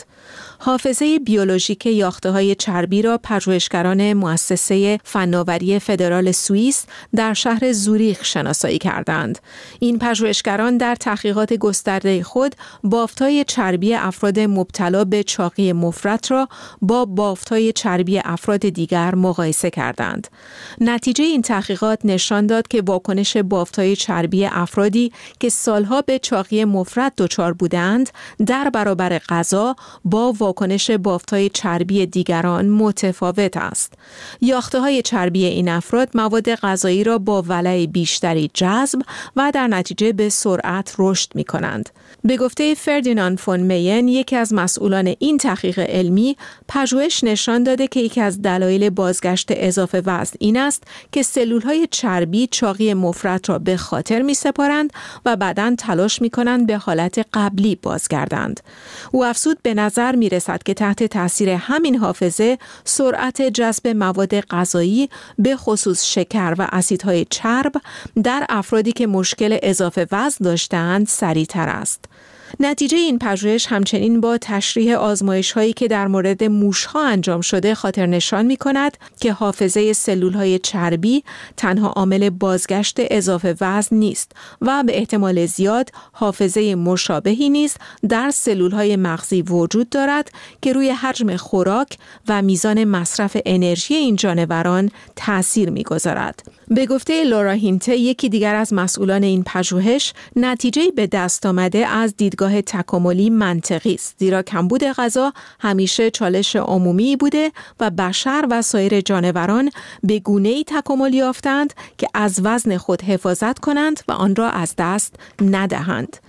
حافظه بیولوژیک یافته‌های چربی را پژوهشگران مؤسسه فناوری فدرال سوئیس در شهر زوریخ شناسایی کردند. این پژوهشگران در تحقیقات گسترده خود بافت‌های چربی افراد مبتلا به چاقی مفرط را با بافت‌های چربی افراد دیگر مقایسه کردند. نتیجه این تحقیقات نشان داد که واکنش بافت‌های چربی افرادی که سالها به چاقی مفرط دچار بودند در برابر غذا با واکنش بافت‌های چربی دیگران متفاوت است. یافته‌های چربی این افراد مواد غذایی را با ولع بیشتری جذب و در نتیجه به سرعت رشد می‌کنند. به گفته فردیناند فون مین، یکی از مسئولان این تحقیق علمی، پژوهش نشان داده که یکی از دلایل بازگشت اضافه وزن این است که سلول‌های چربی چاقی مفرط را به خاطر می‌سپارند و بعداً تلاش می‌کنند به حالت قبلی بازگردند. او افزود به نظر می‌رسد که تحت تاثیر همین حافظه سرعت جذب مواد غذایی به خصوص شکر و اسیدهای چرب در افرادی که مشکل اضافه وزن داشتند سریع‌تر است. نتیجه این پژوهش همچنین با تشریح آزمایش‌هایی که در مورد موش‌ها انجام شده خاطر نشان می‌کند که حافظه سلول‌های چربی تنها عامل بازگشت اضافه وزن نیست و به احتمال زیاد حافظه مشابهی نیز در سلول‌های مغزی وجود دارد که روی حجم خوراک و میزان مصرف انرژی این جانوران تأثیر می‌گذارد. به گفته لورا هینته، یکی دیگر از مسئولان این پژوهش، نتیجه به دست آمده از دیدگاه تکاملی منطقی است، زیرا کمبود غذا همیشه چالش عمومی بوده و بشر و سایر جانوران به گونه‌ای تکامل یافتند که از وزن خود حفاظت کنند و آن را از دست ندهند.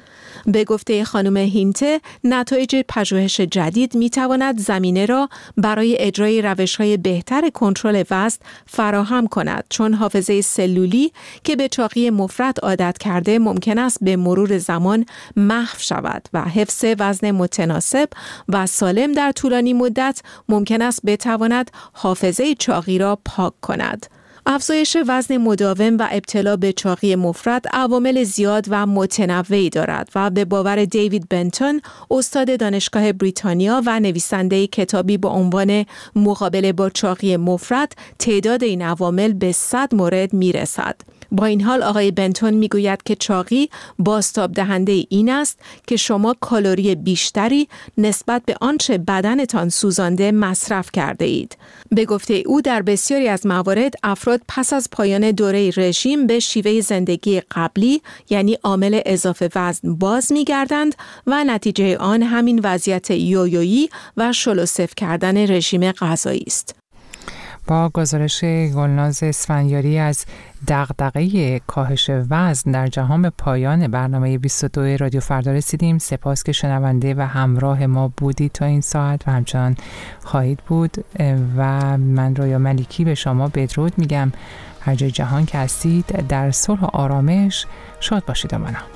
به گفته خانم هینته، نتایج پژوهش جدید می‌تواند زمینه را برای اجرای روش‌های بهتر کنترل وزن فراهم کند، چون حافظه سلولی که به چاقی مفرط عادت کرده ممکن است به مرور زمان محو شود و حفظ وزن متناسب و سالم در طولانی مدت ممکن است بتواند حافظه چاقی را پاک کند. افزایش وزن مداوم و ابتلا به چاقی مفرط عوامل زیاد و متنوعی دارد و به باور دیوید بنتون، استاد دانشگاه بریتانیا و نویسنده کتابی با عنوان مقابله با چاقی مفرط، تعداد این عوامل به 100 مورد میرسد. با این حال آقای بنتون میگوید که چاقی بازتاب دهنده این است که شما کالری بیشتری نسبت به آنچه بدنتان سوزانده مصرف کرده اید. به گفته او در بسیاری از موارد افراد پس از پایان دوره رژیم به شیوه زندگی قبلی یعنی عامل اضافه وزن باز میگردند و نتیجه آن همین وضعیت یویویی و شلوصف کردن رژیم غذایی است. با گزارش گلناز اسفندیاری از دغدغه کاهش وزن در جهان به پایان برنامه 22 رادیو فردا رسیدیم. سپاس که شنونده و همراه ما بودید تا این ساعت و همچنان خواهید بود و من رویا ملیکی به شما بدرود میگم. هر جای جهان که هستید در صلح و آرامش شاد باشید. امنا.